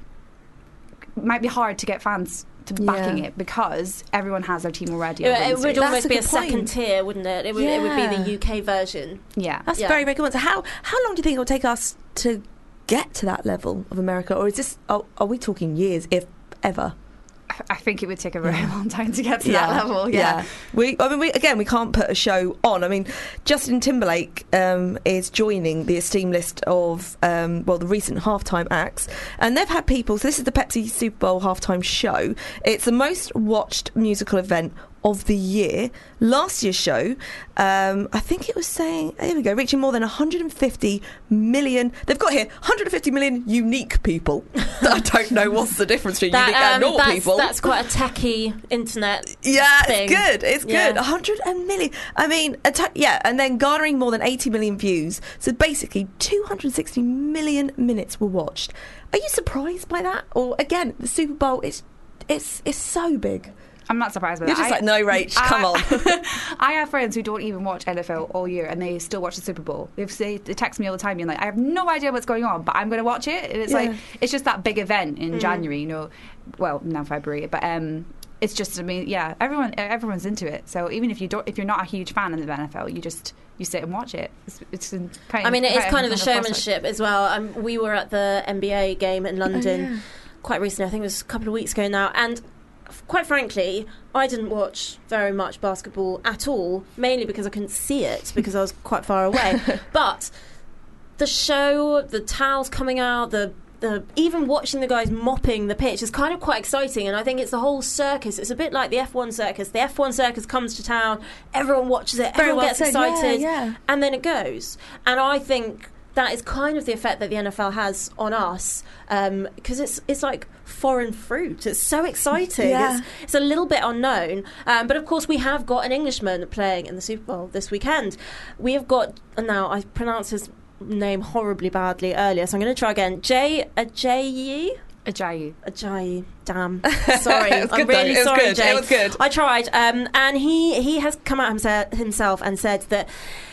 might be hard to get fans to backing Yeah. it because everyone has their team already. It, over in it the would States. almost That's a be a good point. second tier, wouldn't it? It would, it would be Yeah. the U K version. Yeah, That's Yeah. a very, very good one. So how, how long do you think it will take us to get to that level of America? Or is this, are, are we talking years, if ever? I think it would take a very Yeah. long time to get to Yeah. that level. Yeah. We, I mean, we, again, we can't put a show on. I mean, Justin Timberlake um, is joining the esteemed list of, um, well, the recent halftime acts. And they've had people, so this is the Pepsi Super Bowl halftime show. It's the most watched musical event of the year. Last year's show, um, I think it was saying, here we go, reaching more than one hundred fifty million. They've got here one hundred fifty million unique people. I don't know what's the difference between That, unique and um, normal that's, people. that's quite a techie internet Yeah, thing. it's good. It's Yeah. good. one hundred million. I mean, atta- yeah, and then garnering more than eighty million views. So basically, two hundred sixty million minutes were watched. Are you surprised by that? Or again, the Super Bowl is it's it's so big. I'm not surprised by You're that. just I- like, no, Rach, come on. I have friends who don't even watch N F L all year and they still watch the Super Bowl. They say they text me all the time being like, I have no idea what's going on, but I'm going to watch it. And it's Yeah. like it's just that big event in Mm. January, you know. Well, now February, but um, it's just I mean, yeah, everyone everyone's into it. So even if you don't, if you're not a huge fan of the N F L, you just you sit and watch it. It's, it's in- kind I mean, it is quite kind of a process. showmanship as well. Um, we were at the N B A game in London yeah. quite recently. I think it was a couple of weeks ago now. And f- quite frankly, I didn't watch very much basketball at all, mainly because I couldn't see it because I was quite far away. But the show, the towels coming out, the the even watching the guys mopping the pitch is kind of quite exciting, and I think it's the whole circus. It's a bit like the F one circus. The F one circus comes to town, everyone watches it, Very everyone well gets said, yeah, excited, yeah. and then it goes. And I think that is kind of the effect that the N F L has on us, because it's it's like foreign fruit. It's so exciting. Yeah. It's, it's a little bit unknown, um, but of course we have got an Englishman playing in the Super Bowl this weekend. We have got, and now I pronounce his name horribly badly earlier, so I'm going to try again. Jay Ajayi? Ajayi. Ajayi. Damn. Sorry. It was I'm good, though. really It was sorry, good. Jay. It was good. I tried. Um, and he, he has come out himself, himself and said that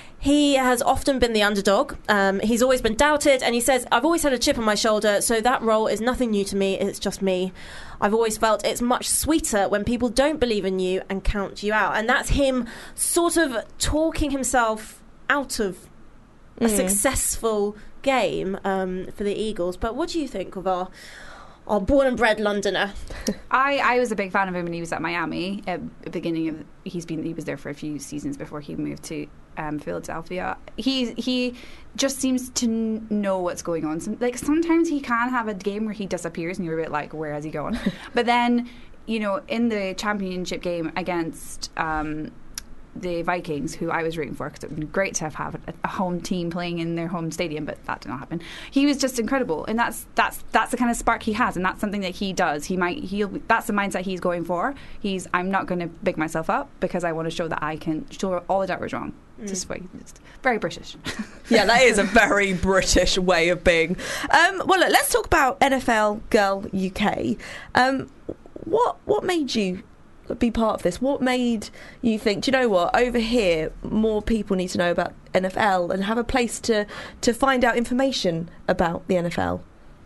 he has often been the underdog. Um, he's always been doubted, and he says, I've always had a chip on my shoulder, so that role is nothing new to me. It's just me. I've always felt it's much sweeter when people don't believe in you and count you out. And that's him sort of talking himself out of a Mm. successful game um, for the Eagles. But what do you think of our, our born and bred Londoner? I, I was a big fan of him when he was at Miami at the beginning of he's been he was there for a few seasons before he moved to um, Philadelphia. He he just seems to n- know what's going on. Some, like sometimes he can have a game where he disappears and you're a bit like, where has he gone? But then, you know, in the championship game against um, the Vikings, who I was rooting for, because it would be great to have, have a, a home team playing in their home stadium, but that did not happen. He was just incredible, and that's that's that's the kind of spark he has, and that's something that he does. He might he'll that's the mindset he's going for. He's I'm not going to big myself up because I want to show that I can show all the doubters wrong. Mm. It's just way it's very British. Yeah, that is a very British way of being. Um, well, look, let's talk about N F L Girl U K. Um, what what made you be part of this? What made you think, do you know what, over here more people need to know about N F L and have a place to to find out information about the N F L?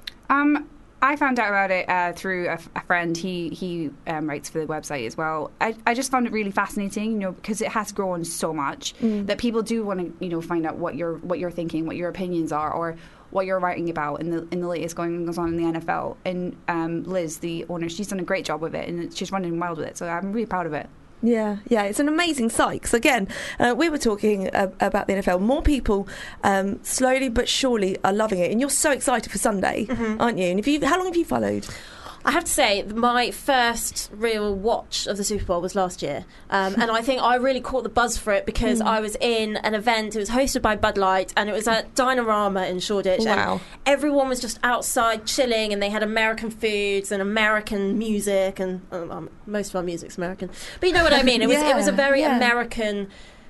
Um, I found out about it uh, through a, a friend. He he um, writes for the website as well. I, I just found it really fascinating, you know, because it has grown so much Mm. that people do want to, you know, find out what you're what you're thinking, what your opinions are, or what you're writing about in the in the latest going goes on in the N F L. And um, Liz, the owner, she's done a great job with it, and she's running wild with it. So I'm really proud of it. Yeah, yeah, it's an amazing site. Because again, uh, we were talking uh, about the N F L. More people, um, slowly but surely, are loving it, and you're so excited for Sunday, Mhm. aren't you? And if you, how long have you followed? I have to say, my first real watch of the Super Bowl was last year. Um, and I think I really caught the buzz for it because Mm. I was in an event. It was hosted by Bud Light, and it was at Dinorama in Shoreditch. Wow. And everyone was just outside chilling, and they had American foods and American music, and um, um, most of our music's American. But you know what I mean? It was it was a Yeah, very yeah. American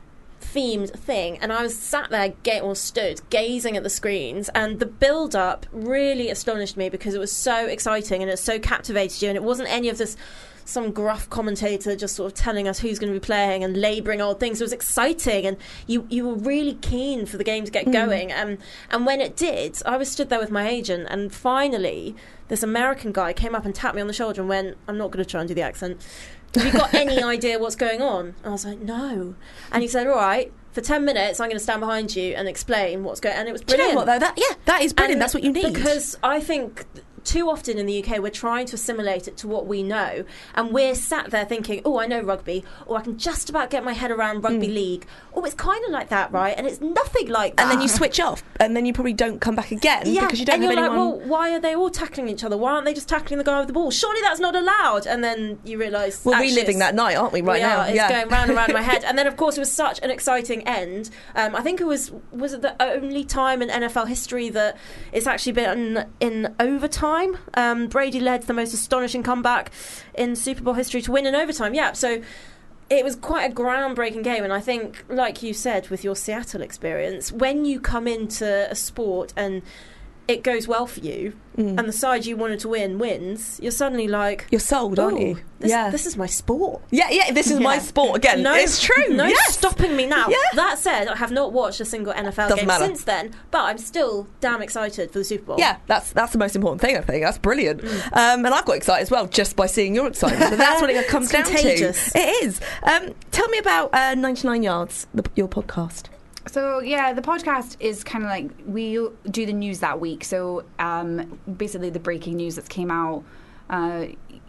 themed thing, and I was sat there ga- or stood gazing at the screens, and the build up really astonished me because it was so exciting and it so captivated you, and it wasn't any of this some gruff commentator just sort of telling us who's going to be playing and labouring old things. It was exciting, and you you were really keen for the game to get Mm. going. Um, and when it did, I was stood there with my agent, and finally this American guy came up and tapped me on the shoulder and went, I'm not going to try and do the accent. Have you got any idea what's going on? And I was like, no. And he said, all right, for ten minutes I'm going to stand behind you and explain what's going on. And it was Do you know brilliant. what, though? That- yeah, that is brilliant. And That's what you need. Because I think too often in the U K we're trying to assimilate it to what we know, and we're sat there thinking, oh, I know rugby, or I can just about get my head around rugby Mm. league. Oh, it's kind of like that, right? And it's nothing like that. And then you switch off, and then you probably don't come back again Yeah, because you don't and have you're anyone. like, well, why are they all tackling each other? Why aren't they just tackling the guy with the ball? Surely that's not allowed. And then you realise We're actually reliving it's- that night, aren't we? Right we now, are. It's yeah. going round and round in my head. And then, of course, it was such an exciting end. Um, I think it was was it the only time in N F L history that it's actually been in overtime. Um, Brady led the most astonishing comeback in Super Bowl history to win in overtime. Yeah, so it was quite a groundbreaking game, and I think, like you said, with your Seattle experience, when you come into a sport and it goes well for you, Mm. and the side you wanted to win wins, you're suddenly like, you're sold, aren't "Ooh, you? This, Yeah. this is my sport. Yeah, yeah, this is my Yeah. sport again. No, It's true. No yes. stopping me now. Yeah. That said, I have not watched a single N F L Doesn't game matter. since then, but I'm still damn excited for the Super Bowl. Yeah, that's that's the most important thing, I think. That's brilliant. Mm. Um, and I've got excited as well just by seeing your excitement. So that's what it comes It's down contagious. to. It is. Um, tell me about uh, ninety-nine Yards, the, your podcast. So yeah, the podcast is kind of like we do the news that week. So um, basically, the breaking news that came out, uh,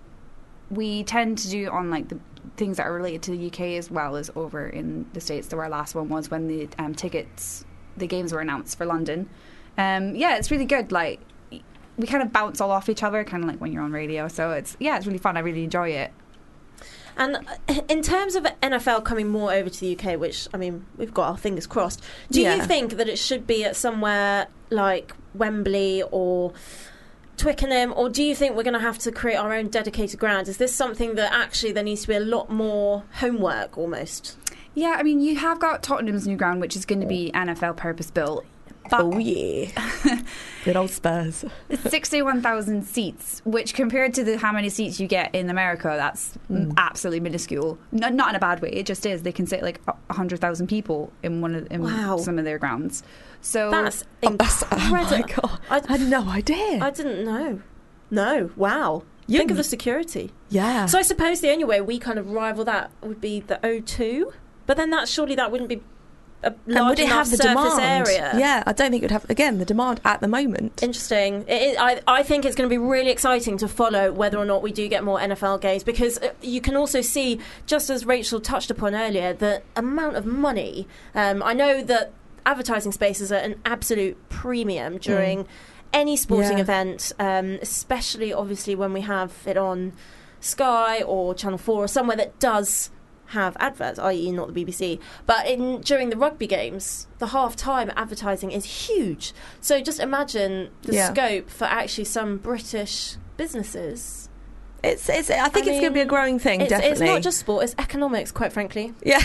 we tend to do on like the things that are related to the U K as well as over in the States. So our last one was when the um, tickets, the games were announced for London. Um, yeah, it's really good. Like we kind of bounce all off each other, kind of like when you're on radio. So it's yeah, it's really fun. I really enjoy it. And uh, in terms of N F L coming more over to the U K, which, I mean, we've got our fingers crossed, do Yeah. you think that it should be at somewhere like Wembley or Twickenham, or do you think we're going to have to create our own dedicated ground? Is this something that actually there needs to be a lot more homework almost? Yeah, I mean, you have got Tottenham's new ground, which is going to be N F L purpose built. Oh, yeah. Good old Spurs. It's sixty-one thousand seats, which compared to the how many seats you get in America, that's Mm. absolutely minuscule. No, not in a bad way, it just is. They can sit like one hundred thousand people in one of in Wow. some of their grounds. So That's Oh, that's- oh my incredible. God. I had no idea. I didn't know. No. Wow. You- Think of the security. Yeah. So I suppose the only way we kind of rival that would be the O two, but then that surely that wouldn't be a large and would it enough have the surface demand? area. Yeah, I don't think it would have, again, the demand at the moment. Interesting. It is, I, I think it's going to be really exciting to follow whether or not we do get more N F L games, because uh, you can also see, just as Rachel touched upon earlier, the amount of money. Um, I know that advertising spaces are an absolute premium during Mm. any sporting Yeah. event, um, especially obviously when we have it on Sky or Channel four or somewhere that does have adverts, that is not the B B C. But in during the rugby games, the half-time advertising is huge. So just imagine the Yeah. scope for actually some British businesses. It's, it's, I think I it's going to be a mean, growing thing, It's, definitely. it's not just sport, it's economics, quite frankly. Yeah.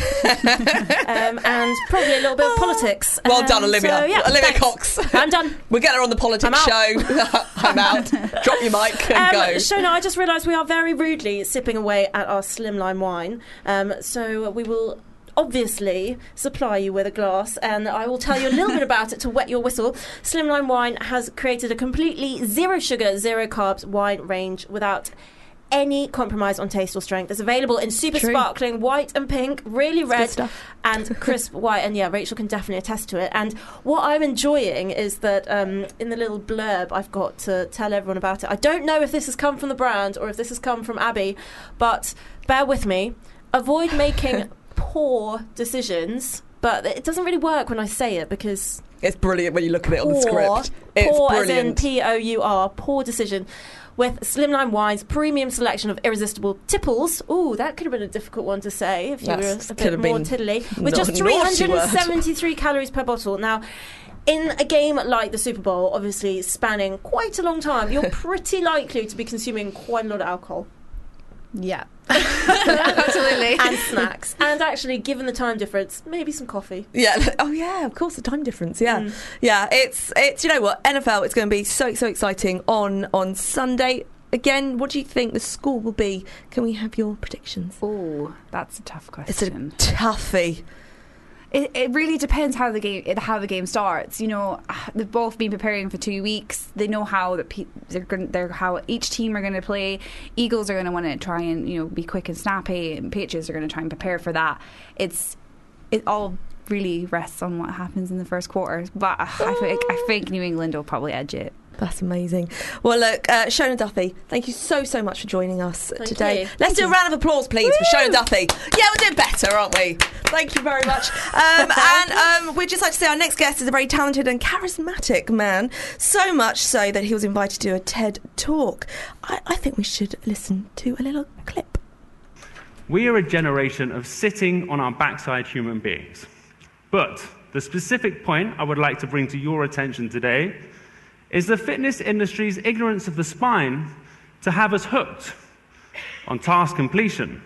um, and probably a little bit of politics. Well Um, done, Olivia. so, yeah, Olivia thanks. Cox. I'm done. We'll get her on the politics I'm out. show. I'm out. Drop your mic and Um, go. Shona, I just realised we are very rudely sipping away at our slimline wine. Um, so we will obviously supply you with a glass, and I will tell you a little bit about it to wet your whistle. Slimline Wine has created a completely zero sugar, zero carbs wine range without any compromise on taste or strength. It's available in super True. sparkling white and pink, really It's red good stuff. and crisp white. And yeah, Rachel can definitely attest to it. And what I'm enjoying is that um, in the little blurb I've got to tell everyone about it. I don't know if this has come from the brand or if this has come from Abby, but bear with me. Avoid making poor decisions. But it doesn't really work when I say it, because It's brilliant when you look at it on the poor, script. It's poor as in brilliant. P O U R, poor decision. With Slimline Wine's premium selection of irresistible tipples. Ooh, that could have been a difficult one to say if you That's- were a could bit have more been tiddly. With na- just naughty three hundred word. seventy-three calories per bottle. Now, in a game like the Super Bowl, obviously spanning quite a long time, you're pretty likely to be consuming quite a lot of alcohol. Yeah. Absolutely. And snacks. And actually, given the time difference, maybe some coffee. Yeah. Oh, yeah. Of course, the time difference. Yeah. Mm. Yeah. It's it's. You know what? N F L. It's going to be so so exciting on on Sunday. Again, what do you think the score will be? Can we have your predictions? Oh, that's a tough It's a question. toughie. It, it really depends how the game how the game starts. You know, they've both been preparing for two weeks. They know how that pe- they're going they're how each team are going to play. Eagles are going to want to try and you know be quick and snappy, and Patriots are going to try and prepare for that. It's it all really rests on what happens in the first quarter. But I think I think New England will probably edge it. That's amazing. Well, look, uh, Shona Duffy, thank you so, so much for joining us Thank today. you. Let's Thank do you. a round of applause, please, for Shona Duffy. Yeah, we're doing better, aren't we? Thank you very much. Um, and um, we'd just like to say our next guest is a very talented and charismatic man, so much so that he was invited to do a TED Talk. I, I think we should listen to a little clip. We are a generation of sitting on our backside human beings. But the specific point I would like to bring to your attention today is the fitness industry's ignorance of the spine to have us hooked on task completion.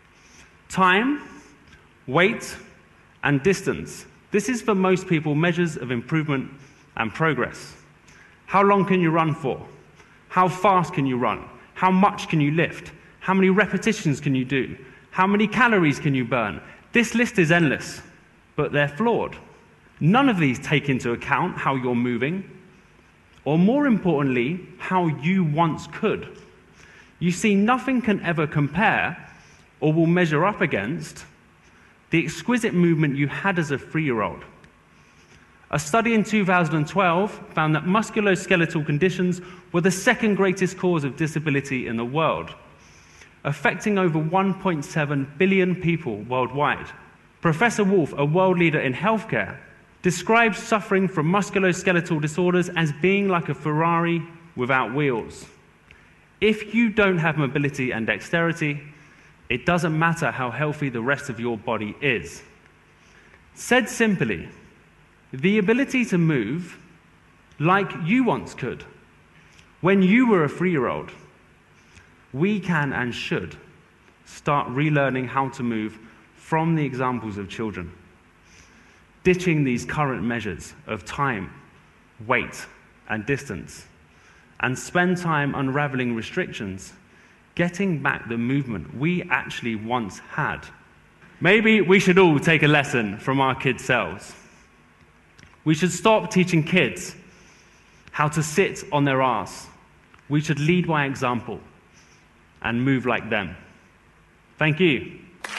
Time, weight, and distance. This is for most people measures of improvement and progress. How long can you run for? How fast can you run? How much can you lift? How many repetitions can you do? How many calories can you burn? This list is endless, but they're flawed. None of these take into account how you're moving, or more importantly, how you once could. You see, nothing can ever compare or will measure up against the exquisite movement you had as a three-year-old. A study in two thousand twelve found that musculoskeletal conditions were the second greatest cause of disability in the world, affecting over one point seven billion people worldwide. Professor Wolf, a world leader in healthcare, describes suffering from musculoskeletal disorders as being like a Ferrari without wheels. If you don't have mobility and dexterity, it doesn't matter how healthy the rest of your body is. Said simply, the ability to move like you once could, when you were a three-year-old, we can and should start relearning how to move from the examples of children, ditching these current measures of time, weight, and distance, and spend time unraveling restrictions, getting back the movement we actually once had. Maybe we should all take a lesson from our kids' selves. We should stop teaching kids how to sit on their arse. We should lead by example and move like them. Thank you.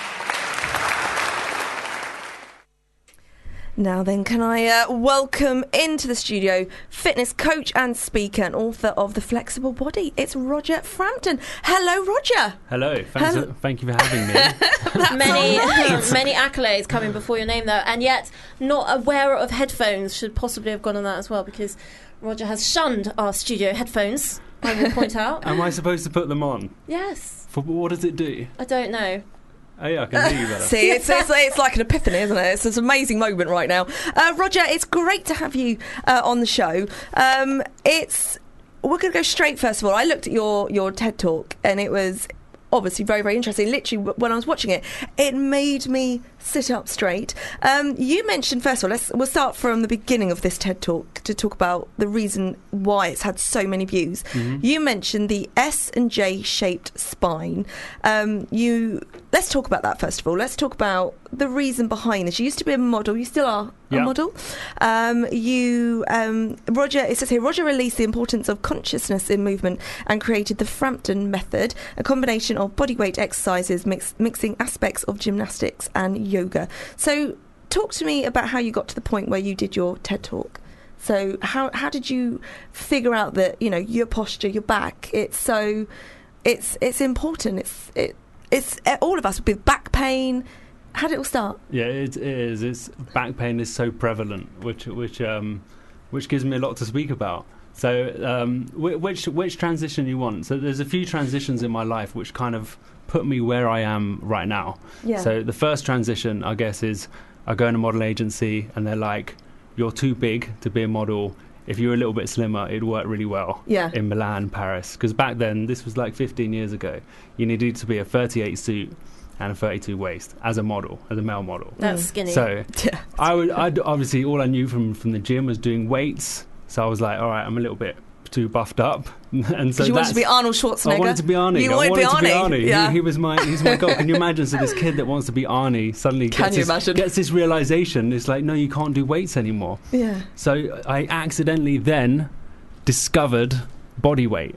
Now then, can I uh, welcome into the studio fitness coach and speaker and author of The Flexible Body. It's Roger Frampton. Hello, Roger. Hello. Thanks Hello. For, thank you for having me. many right. many accolades coming before your name, though, and yet not a wearer of headphones should possibly have gone on that as well, because Roger has shunned our studio headphones, I will point out. Am I supposed to put them on? Yes. For what does it do? I don't know. Oh yeah, I can hear you better. See, it's, it's, it's like an epiphany, isn't it? It's, it's an amazing moment right now. Uh, Roger, it's great to have you uh, on the show. Um, it's we're going to go straight, first of all. I looked at your, your TED Talk, and it was obviously very, very interesting. Literally, when I was watching it, it made me sit up straight. Um, you mentioned, first of all, let's, we'll start from the beginning of this TED Talk to talk about the reason why it's had so many views. Mm-hmm. You mentioned the S and J shaped spine. Um, you let's talk about that first of all. Let's talk about the reason behind this. You used to be a model. You still are a yeah. model. Um, you, um, Roger, it says here, Roger released the importance of consciousness in movement and created the Frampton method, a combination of bodyweight exercises mix, mixing aspects of gymnastics and yoga. So talk to me about how you got to the point where you did your TED Talk. So how how did you figure out that, you know, your posture, your back, it's so it's it's important. It's it it's all of us with back pain. How did it all start? Yeah, it is. It's back pain is so prevalent, which which um which gives me a lot to speak about. So um which which transition you want? So there's a few transitions in my life which kind of put me where I am right now. Yeah. So the first transition, I guess, is I go in a model agency and they're like, you're too big to be a model. If you were a little bit slimmer, it'd work really well yeah. in Milan, Paris. Because back then, this was like fifteen years ago, you needed to be a thirty-eight suit and a thirty-two waist as a model, as a male model. That's mm. skinny. So yeah. I would, I'd, obviously, all I knew from, from the gym was doing weights. So I was like, all right, I'm a little bit too buffed up. And so you wanted to be Arnold Schwarzenegger. I wanted to be Arnie. You I wanted, wanted to be Arnie. To be Arnie. Yeah. He, he was my he's my goal. Can you imagine? So this kid that wants to be Arnie suddenly Can gets, you this, imagine? gets this realization. It's like, no, you can't do weights anymore. Yeah. So I accidentally then discovered body weight.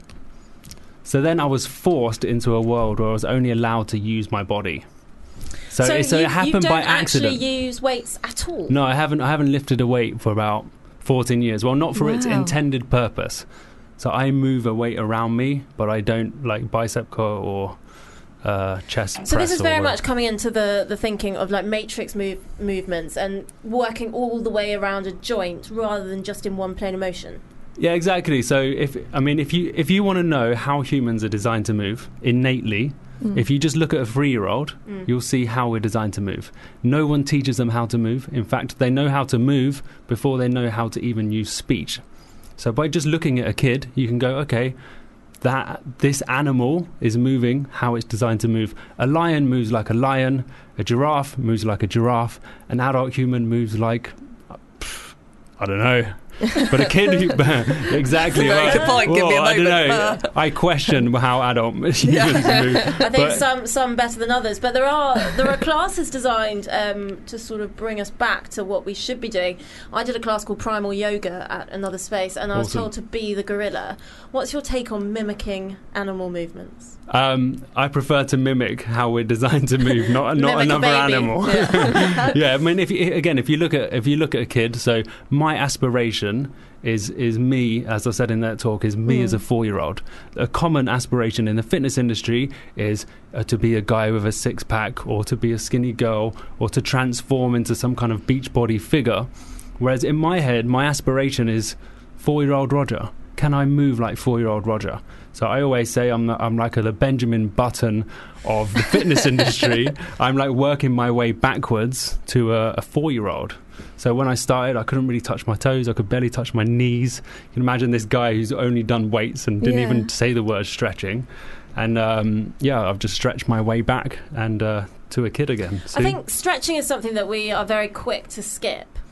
So then I was forced into a world where I was only allowed to use my body. So, so, it, so you, it happened you don't by accident. actually use weights at all? No, I haven't. I haven't lifted a weight for about fourteen years. Well, not for wow. its intended purpose. So I move a weight around me, but I don't like bicep curl or uh, chest press. So this is very or much coming into the, the thinking of like matrix move, movements and working all the way around a joint rather than just in one plane of motion. Yeah, exactly. So if I mean, if you if you want to know how humans are designed to move innately, mm. if you just look at a three-year-old, mm. you'll see how we're designed to move. No one teaches them how to move. In fact, they know how to move before they know how to even use speech. So by just looking at a kid, you can go, okay, that this animal is moving how it's designed to move. A lion moves like a lion. A giraffe moves like a giraffe. An adult human moves like, pff, I don't know. But a kid who exactly Very good point. Give me a I don't moment. know. Uh. I question how adult humans Yeah. move. I think But- some some better than others, but there are there are classes designed um, to sort of bring us back to what we should be doing. I did a class called Primal Yoga at another space, and I was Awesome. told to be the gorilla. What's your take on mimicking animal movements? Um, I prefer to mimic how we're designed to move, not not Mimic a another baby. animal. Yeah. Yeah, I mean, if you, again, if you look at if you look at a kid, so my aspiration is is me, as I said in that talk, is me Mm. as a four-year-old. A common aspiration in the fitness industry is uh, to be a guy with a six-pack, or to be a skinny girl, or to transform into some kind of beach body figure. Whereas in my head, my aspiration is four-year-old Roger. Can I move like four-year-old Roger? So I always say I'm the, I'm like a, the Benjamin Button of the fitness industry. I'm like working my way backwards to a, a four-year-old. So when I started, I couldn't really touch my toes. I could barely touch my knees. You can imagine this guy who's only done weights and didn't Yeah. even say the word stretching. And um, yeah, I've just stretched my way back and uh, to a kid again. I See? think stretching is something that we are very quick to skip.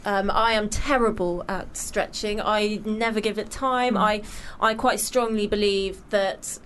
Um, I am terrible at stretching. I never give it time. Mm. I, I quite strongly believe that,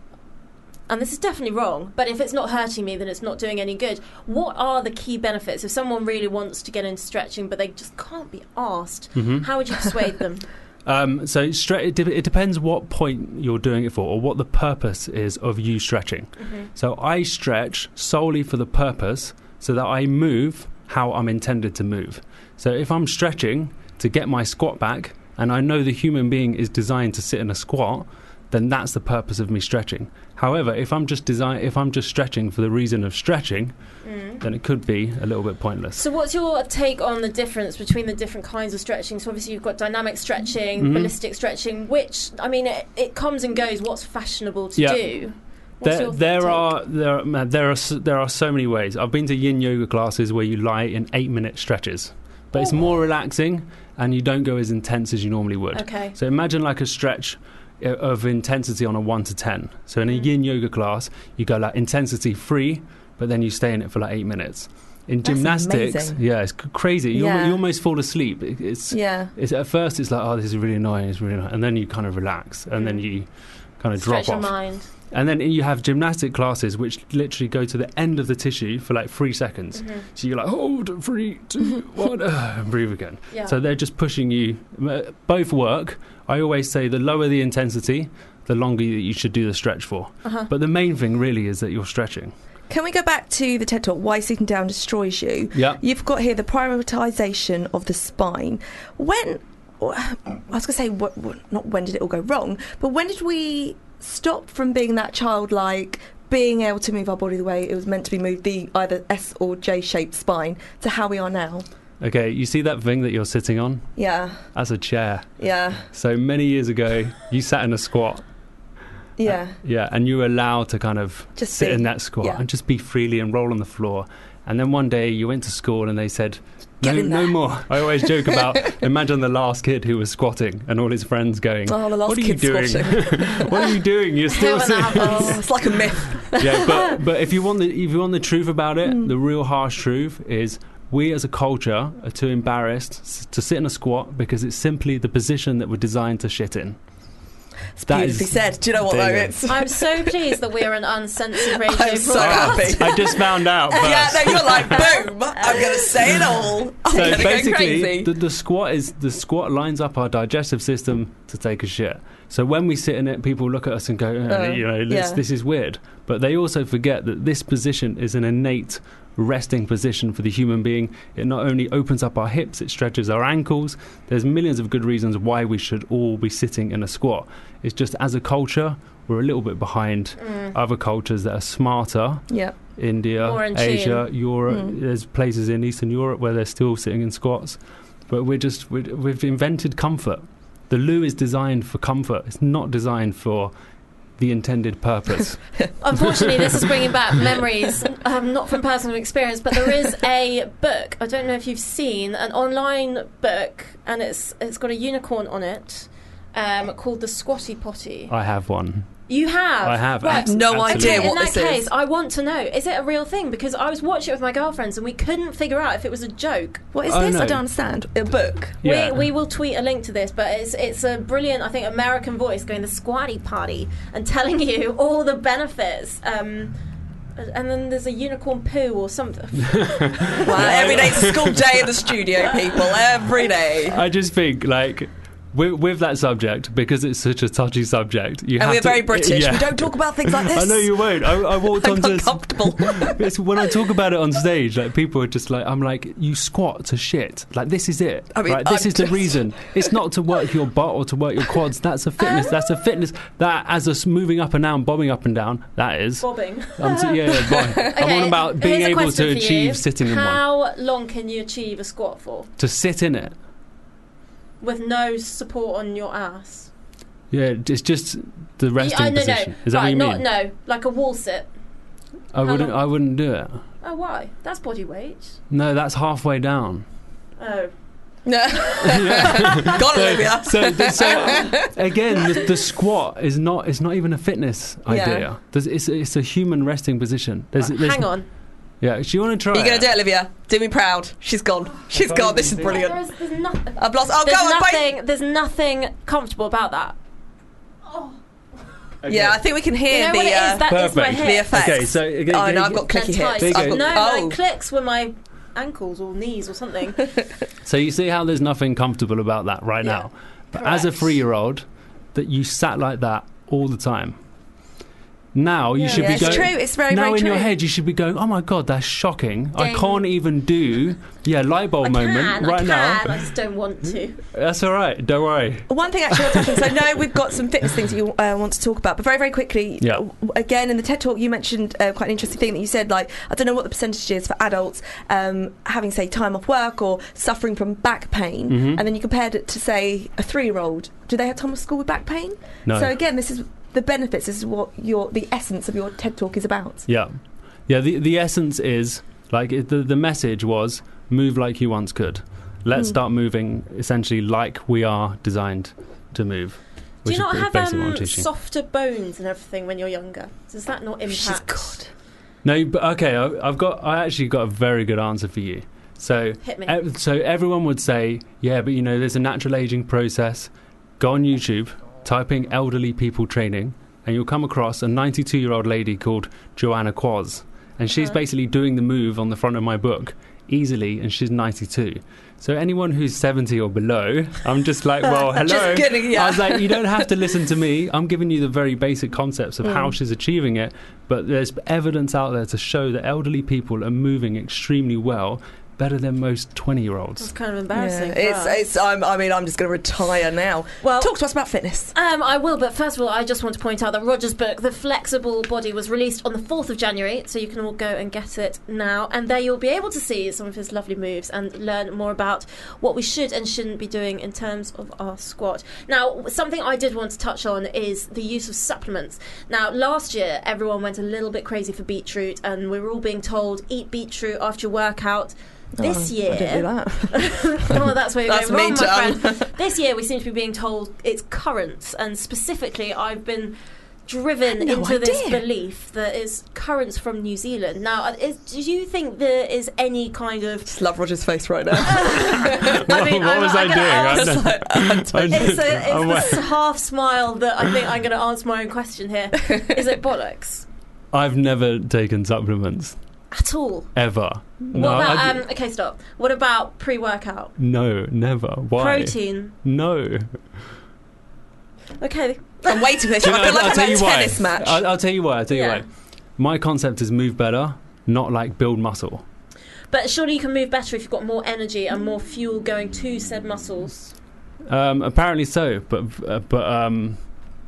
and this is definitely wrong, but if it's not hurting me, then it's not doing any good. What are the key benefits? If someone really wants to get into stretching, but they just can't be asked, Mhm. how would you persuade them? Um, so stre- it, de- it depends what point you're doing it for, or what the purpose is of you stretching. Mhm. So I stretch solely for the purpose so that I move how I'm intended to move. So if I'm stretching to get my squat back, and I know the human being is designed to sit in a squat, then that's the purpose of me stretching. However, if I'm just design- if I'm just stretching for the reason of stretching, Mm. then it could be a little bit pointless. So what's your take on the difference between the different kinds of stretching? So obviously you've got dynamic stretching, Mhm. ballistic stretching, which, I mean, it, it comes and goes. What's fashionable to Yeah. do? What's There, your there take? are there are, man, there are s- there are so many ways. I've been to yin yoga classes where you lie in eight minute stretches, but it's more relaxing and you don't go as intense as you normally would. Okay. So imagine like a stretch uh, of intensity on a one to ten. So in a yin yoga class, you go like intensity free, but then you stay in it for like eight minutes. In That's gymnastics, amazing. yeah, it's c- crazy. You, Yeah. you almost fall asleep. It- It's Yeah. It's at first it's like, oh, this is really annoying. It's really annoying. And then you kind of relax, and then you kind of Stretch drop your off. mind. And then you have gymnastic classes which literally go to the end of the tissue for like three seconds. Mhm. So you're like, hold, three, two, one, uh, and breathe again. Yeah. So they're just pushing you. uh, Both work. I always say the lower the intensity, the longer you should do the stretch for. Uh-huh. But the main thing really is that you're stretching. Can we go back to the TED Talk, Why Sitting Down Destroys You? Yeah. You've got here the prioritisation of the spine. When, I was going to say, what, what, not when did it all go wrong, but when did we stop from being that childlike, being able to move our body the way it was meant to be moved, the either S or J-shaped spine, to how we are now? Okay, you see that thing that you're sitting on? Yeah, That's a chair. yeah, So many years ago, you sat in a squat. yeah. Yeah, and you were allowed to kind of Just sit be- in that squat yeah. and just be freely and roll on the floor. And then one day you went to school and they said, Get no, in no there." more. I always joke about, imagine the last kid who was squatting and all his friends going, Oh, the last what are you kid doing? squatting. What are you doing? You're still Who sitting. Oh, it's like a myth. Yeah, but, but if you want the if you want the truth about it, Mm. the real harsh truth is we as a culture are too embarrassed s- to sit in a squat because it's simply the position that we're designed to shit in. It's That beautifully is- said. Do you know what, though? there you go. It's... I'm so pleased that we're an uncensored radio I'm so broadcast. happy. I just found out first. Yeah, no, you're like, boom, I'm going to say it all. I'm So going to go basically, crazy. the, the squat is the squat lines up our digestive system to take a shit. So when we sit in it, people look at us and go, oh, Uh, you know, this, yeah. this is weird. But they also forget that this position is an innate resting position for the human being. It not only opens up our hips, it stretches our ankles. There's millions of good reasons why we should all be sitting in a squat. It's just as a culture, we're a little bit behind Mm. other cultures that are smarter. Yeah. India, More in Asia, tune. Europe. Mm. There's places in Eastern Europe where they're still sitting in squats. But we're just we we've invented comfort. The loo is designed for comfort. It's not designed for the intended purpose. Unfortunately, this is bringing back memories, um, not from personal experience, but there is a book. I don't know if you've seen an online book, and it's it's got a unicorn on it, um, called the Squatty Potty. I have one. You have? I have. Right. abs- No idea absolutely. what In that this is. case, I want to know, is it a real thing? Because I was watching it with my girlfriends and we couldn't figure out if it was a joke. What is Oh, this? no. I don't understand. A book. Yeah. We, we will tweet a link to this, but it's it's a brilliant, I think, American voice going the Squatty Potty and telling you all the benefits. Um, and then there's a unicorn poo or something. Wow, every day's a school day in the studio, people. Every day. I just think like. With, with that subject, because it's such a touchy subject, you And have we're to, very British. yeah. We don't talk about things like this. I know you won't. I, I walked I'm onto uncomfortable. It's when I talk about it on stage, like people are just like, I'm like, you squat to shit. Like this is it. I mean, right? This I'm is the just- reason. It's not to work your butt or to work your quads. That's a fitness. That's a fitness. That as a s- moving up and down, bobbing up and down. That is. Bobbing. I'm t- yeah, yeah, boy. I'm on about being here's a able question to for achieve you. sitting in one. How long can you achieve a squat for To sit in it. with no support on your ass? Yeah, it's just the resting Yeah, no, position. no. Is that right, what you not, mean? No, like a wall sit. I wouldn't. long? I wouldn't do it. Oh, why? That's body weight. No, that's halfway down. Oh. No. Got Olivia. So, so, so again, the, the squat is not. It's not even a fitness Yeah. idea. There's, it's, it's a human resting position. There's, Right, there's, hang on. Yeah, do you want to try Are you going it? to do it, Olivia? Do me proud. She's gone. She's gone. This is brilliant. There's, there's nothing. I've lost. Oh, there's go on, nothing. There's nothing comfortable about that. Yeah, I think we can hear You know the what it is? uh, That is my Perfect. hip. the effects. Okay, so again, oh no, again, I've got They're clicky tight. hips. I've got, No, oh. mine clicks with my ankles or knees or something. So you see how there's nothing comfortable about that right Yeah, now. But as a three-year-old, that you sat like that all the time. Now you Yeah. should Yeah, be it's going. true, it's very, now very in your true. head you should be going, "Oh my god, that's shocking! I Ding. can't even do yeah light bulb I moment can, right I can, now." I just don't want to. That's all right. Don't worry. One thing actually I want to touch on. So no, we've got some fitness things that you uh, want to talk about, but very, very quickly. Yeah. w- Again, in the TED Talk, you mentioned uh, quite an interesting thing that you said. Like, I don't know what the percentage is for adults um, having, say, time off work or suffering from back pain, Mhm. and then you compared it to, say, a three-year-old. Do they have time off school with back pain? No. So again, this is the benefits. This is what your the essence of your TED Talk is about. Yeah, yeah. The the essence is like it, the the message was move like you once could. Let's Mm. start moving essentially like we are designed to move. Do Which you not is have basically what I'm um, teaching. softer bones and everything when you're younger? Does that not impact? She's good. No, but okay. I, I've got. I actually got a very good answer for you. So, Hit me. ev- so everyone would say, yeah, but you know, there's a natural aging process. Go on YouTube, type in elderly people training, and you'll come across a ninety-two-year-old lady called Joanna Quaz, and she's Uh-huh. basically doing the move on the front of my book easily, and she's ninety-two. So anyone who's seventy or below, I'm just like, well, hello. Just kidding, yeah. I was like, you don't have to listen to me. I'm giving you the very basic concepts of Mm. how she's achieving it. But there's evidence out there to show that elderly people are moving extremely well, better than most twenty-year-olds. It's kind of embarrassing. Yeah, for it's, us. it's, I'm, I mean, I'm just going to retire now. Well, talk to us about fitness. Um, I will, but first of all, I just want to point out that Roger's book, The Flexible Body, was released on the fourth of January, so you can all go and get it now. And there you'll be able to see some of his lovely moves and learn more about what we should and shouldn't be doing in terms of our squat. Now, something I did want to touch on is the use of supplements. Now, last year, everyone went a little bit crazy for beetroot, and we were all being told, eat beetroot after your workout. This Oh, year, I didn't do that. well, that's where you're That's going wrong, me my done. friend. This year, we seem to be being told it's currents, and specifically, I've been driven No into this idea. belief that it's currents from New Zealand. Now, uh, is, do you think there is any kind of? Just love Roger's face right now. I mean, what I'm, was I'm I gonna doing? I ask- don't- I It's, don't- a, I'm it's wa- this half smile that I think I'm going to answer my own question here. Is it bollocks I've never taken supplements at all? ever. No, what about? I Um, d- okay, stop. What about pre-workout? no, never. Why? Protein. No. Okay. I'm waiting for this. Do you I know- feel like I'll I'm tell at a you why. tennis match. I'll, I'll tell you why. I'll tell you Yeah. why. My concept is move better, not like build muscle. But surely you can move better if you've got more energy and more fuel going to said muscles. Um, apparently so, but uh, but um,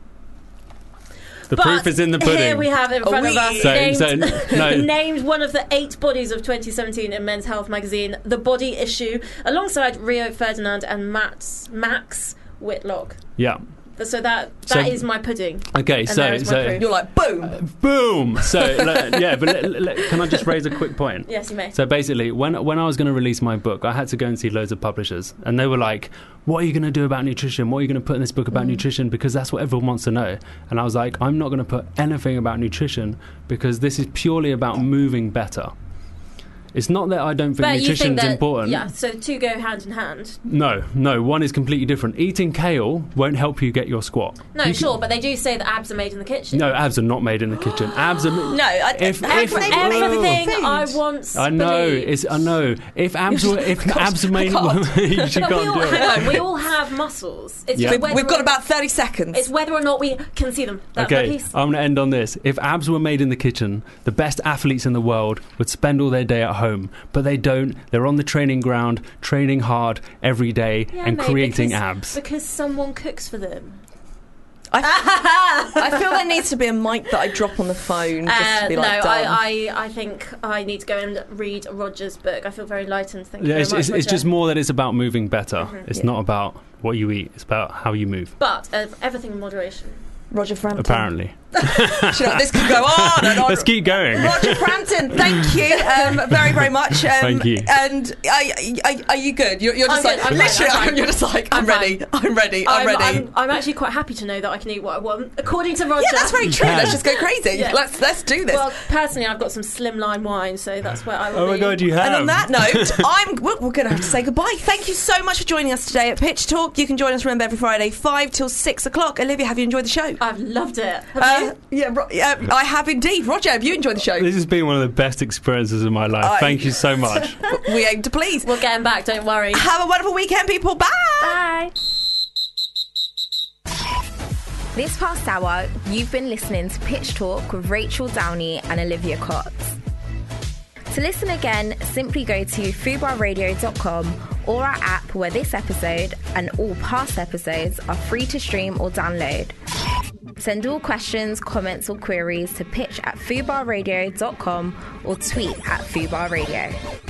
the but proof is in the pudding. Here we have in front of us So- named, so, no. named one of the eight bodies of twenty seventeen in Men's Health magazine, The Body Issue, alongside Rio Ferdinand and Max, Max Whitlock. Yeah. So that So- that is my pudding. Okay, And so- there is my so- proof. You're like, boom. Boom. So le- yeah, but let, let, can I just raise a quick point? Yes, you may. So basically, when when I was going to release my book, I had to go and see loads of publishers, and they were like, "What are you going to do about nutrition? What are you going to put in this book about Mm. nutrition? Because that's what everyone wants to know." And I was like, "I'm not going to put anything about nutrition because this is purely about moving better. It's not that I don't think But you nutrition think is that, important. yeah, so two go hand in hand. No, no, one is completely different. Eating kale won't help you get your squat. No, You sure, but they do say that abs are made in the kitchen. No, abs are not made in the kitchen. Abs are. No, I, If- abs if- are Everything food. I once I know. believed. It's. I know. If abs were, if abs are made, can't. you she But we can't all, do it. hang on, we all have muscles. It's Yeah. just We've, whether we've got or- about thirty seconds. It's whether or not we can see them. That's my Okay, piece. I'm going to end on this. If abs were made in the kitchen, the best athletes in the world would spend all their day at home, but they don't. They're on the training ground, training hard every day Yeah, and mate, creating because, abs. Because someone cooks for them. I, I feel there needs to be a mic that I drop on the phone just Uh, to be no, like, done. I, I, I think I need to go and read Roger's book. I feel very lightened. Thank you Yeah, very it's, much, it's, it's Roger. just more that it's about moving better. Mhm. It's Yeah. not about what you eat. It's about how you move. But uh, everything in moderation. Roger Frampton. Apparently. Should I- this could go on and on. Let's keep going. Roger Frampton, thank you um, very, very much. Um, Thank you. And are, are, are you good? You're, you're just I'm like, good, I'm literally, fine, I'm fine. you're just like, I'm, I'm ready, fine. I'm ready, I'm, ready. I'm, I'm actually quite happy to know that I can eat what I want, according to Roger. Yeah, that's very true. Let's just go crazy. Yeah. Let's let's do this. Well, personally, I've got some slimline wine, so that's where I will Oh my be. God, you have. And on that note, I'm we're, we're going to have to say goodbye. Thank you so much for joining us today at Pitch Talk. You can join us, remember, every Friday, five till six o'clock. Olivia, have you enjoyed the show? I've loved it. Have Uh, you? yeah, ro- yeah, I have indeed. Roger, have you enjoyed the show? This has been one of the best experiences of my life. I- Thank you so much. We aim to please. We'll get him back, don't worry. Have a wonderful weekend, people. Bye. Bye. This past hour, you've been listening to Pitch Talk with Rachel Downey and Olivia Cox. To listen again, simply go to fubar radio dot com or our app where this episode and all past episodes are free to stream or download. Send all questions, comments or queries to pitch at fubar radio dot com or tweet at fubar radio.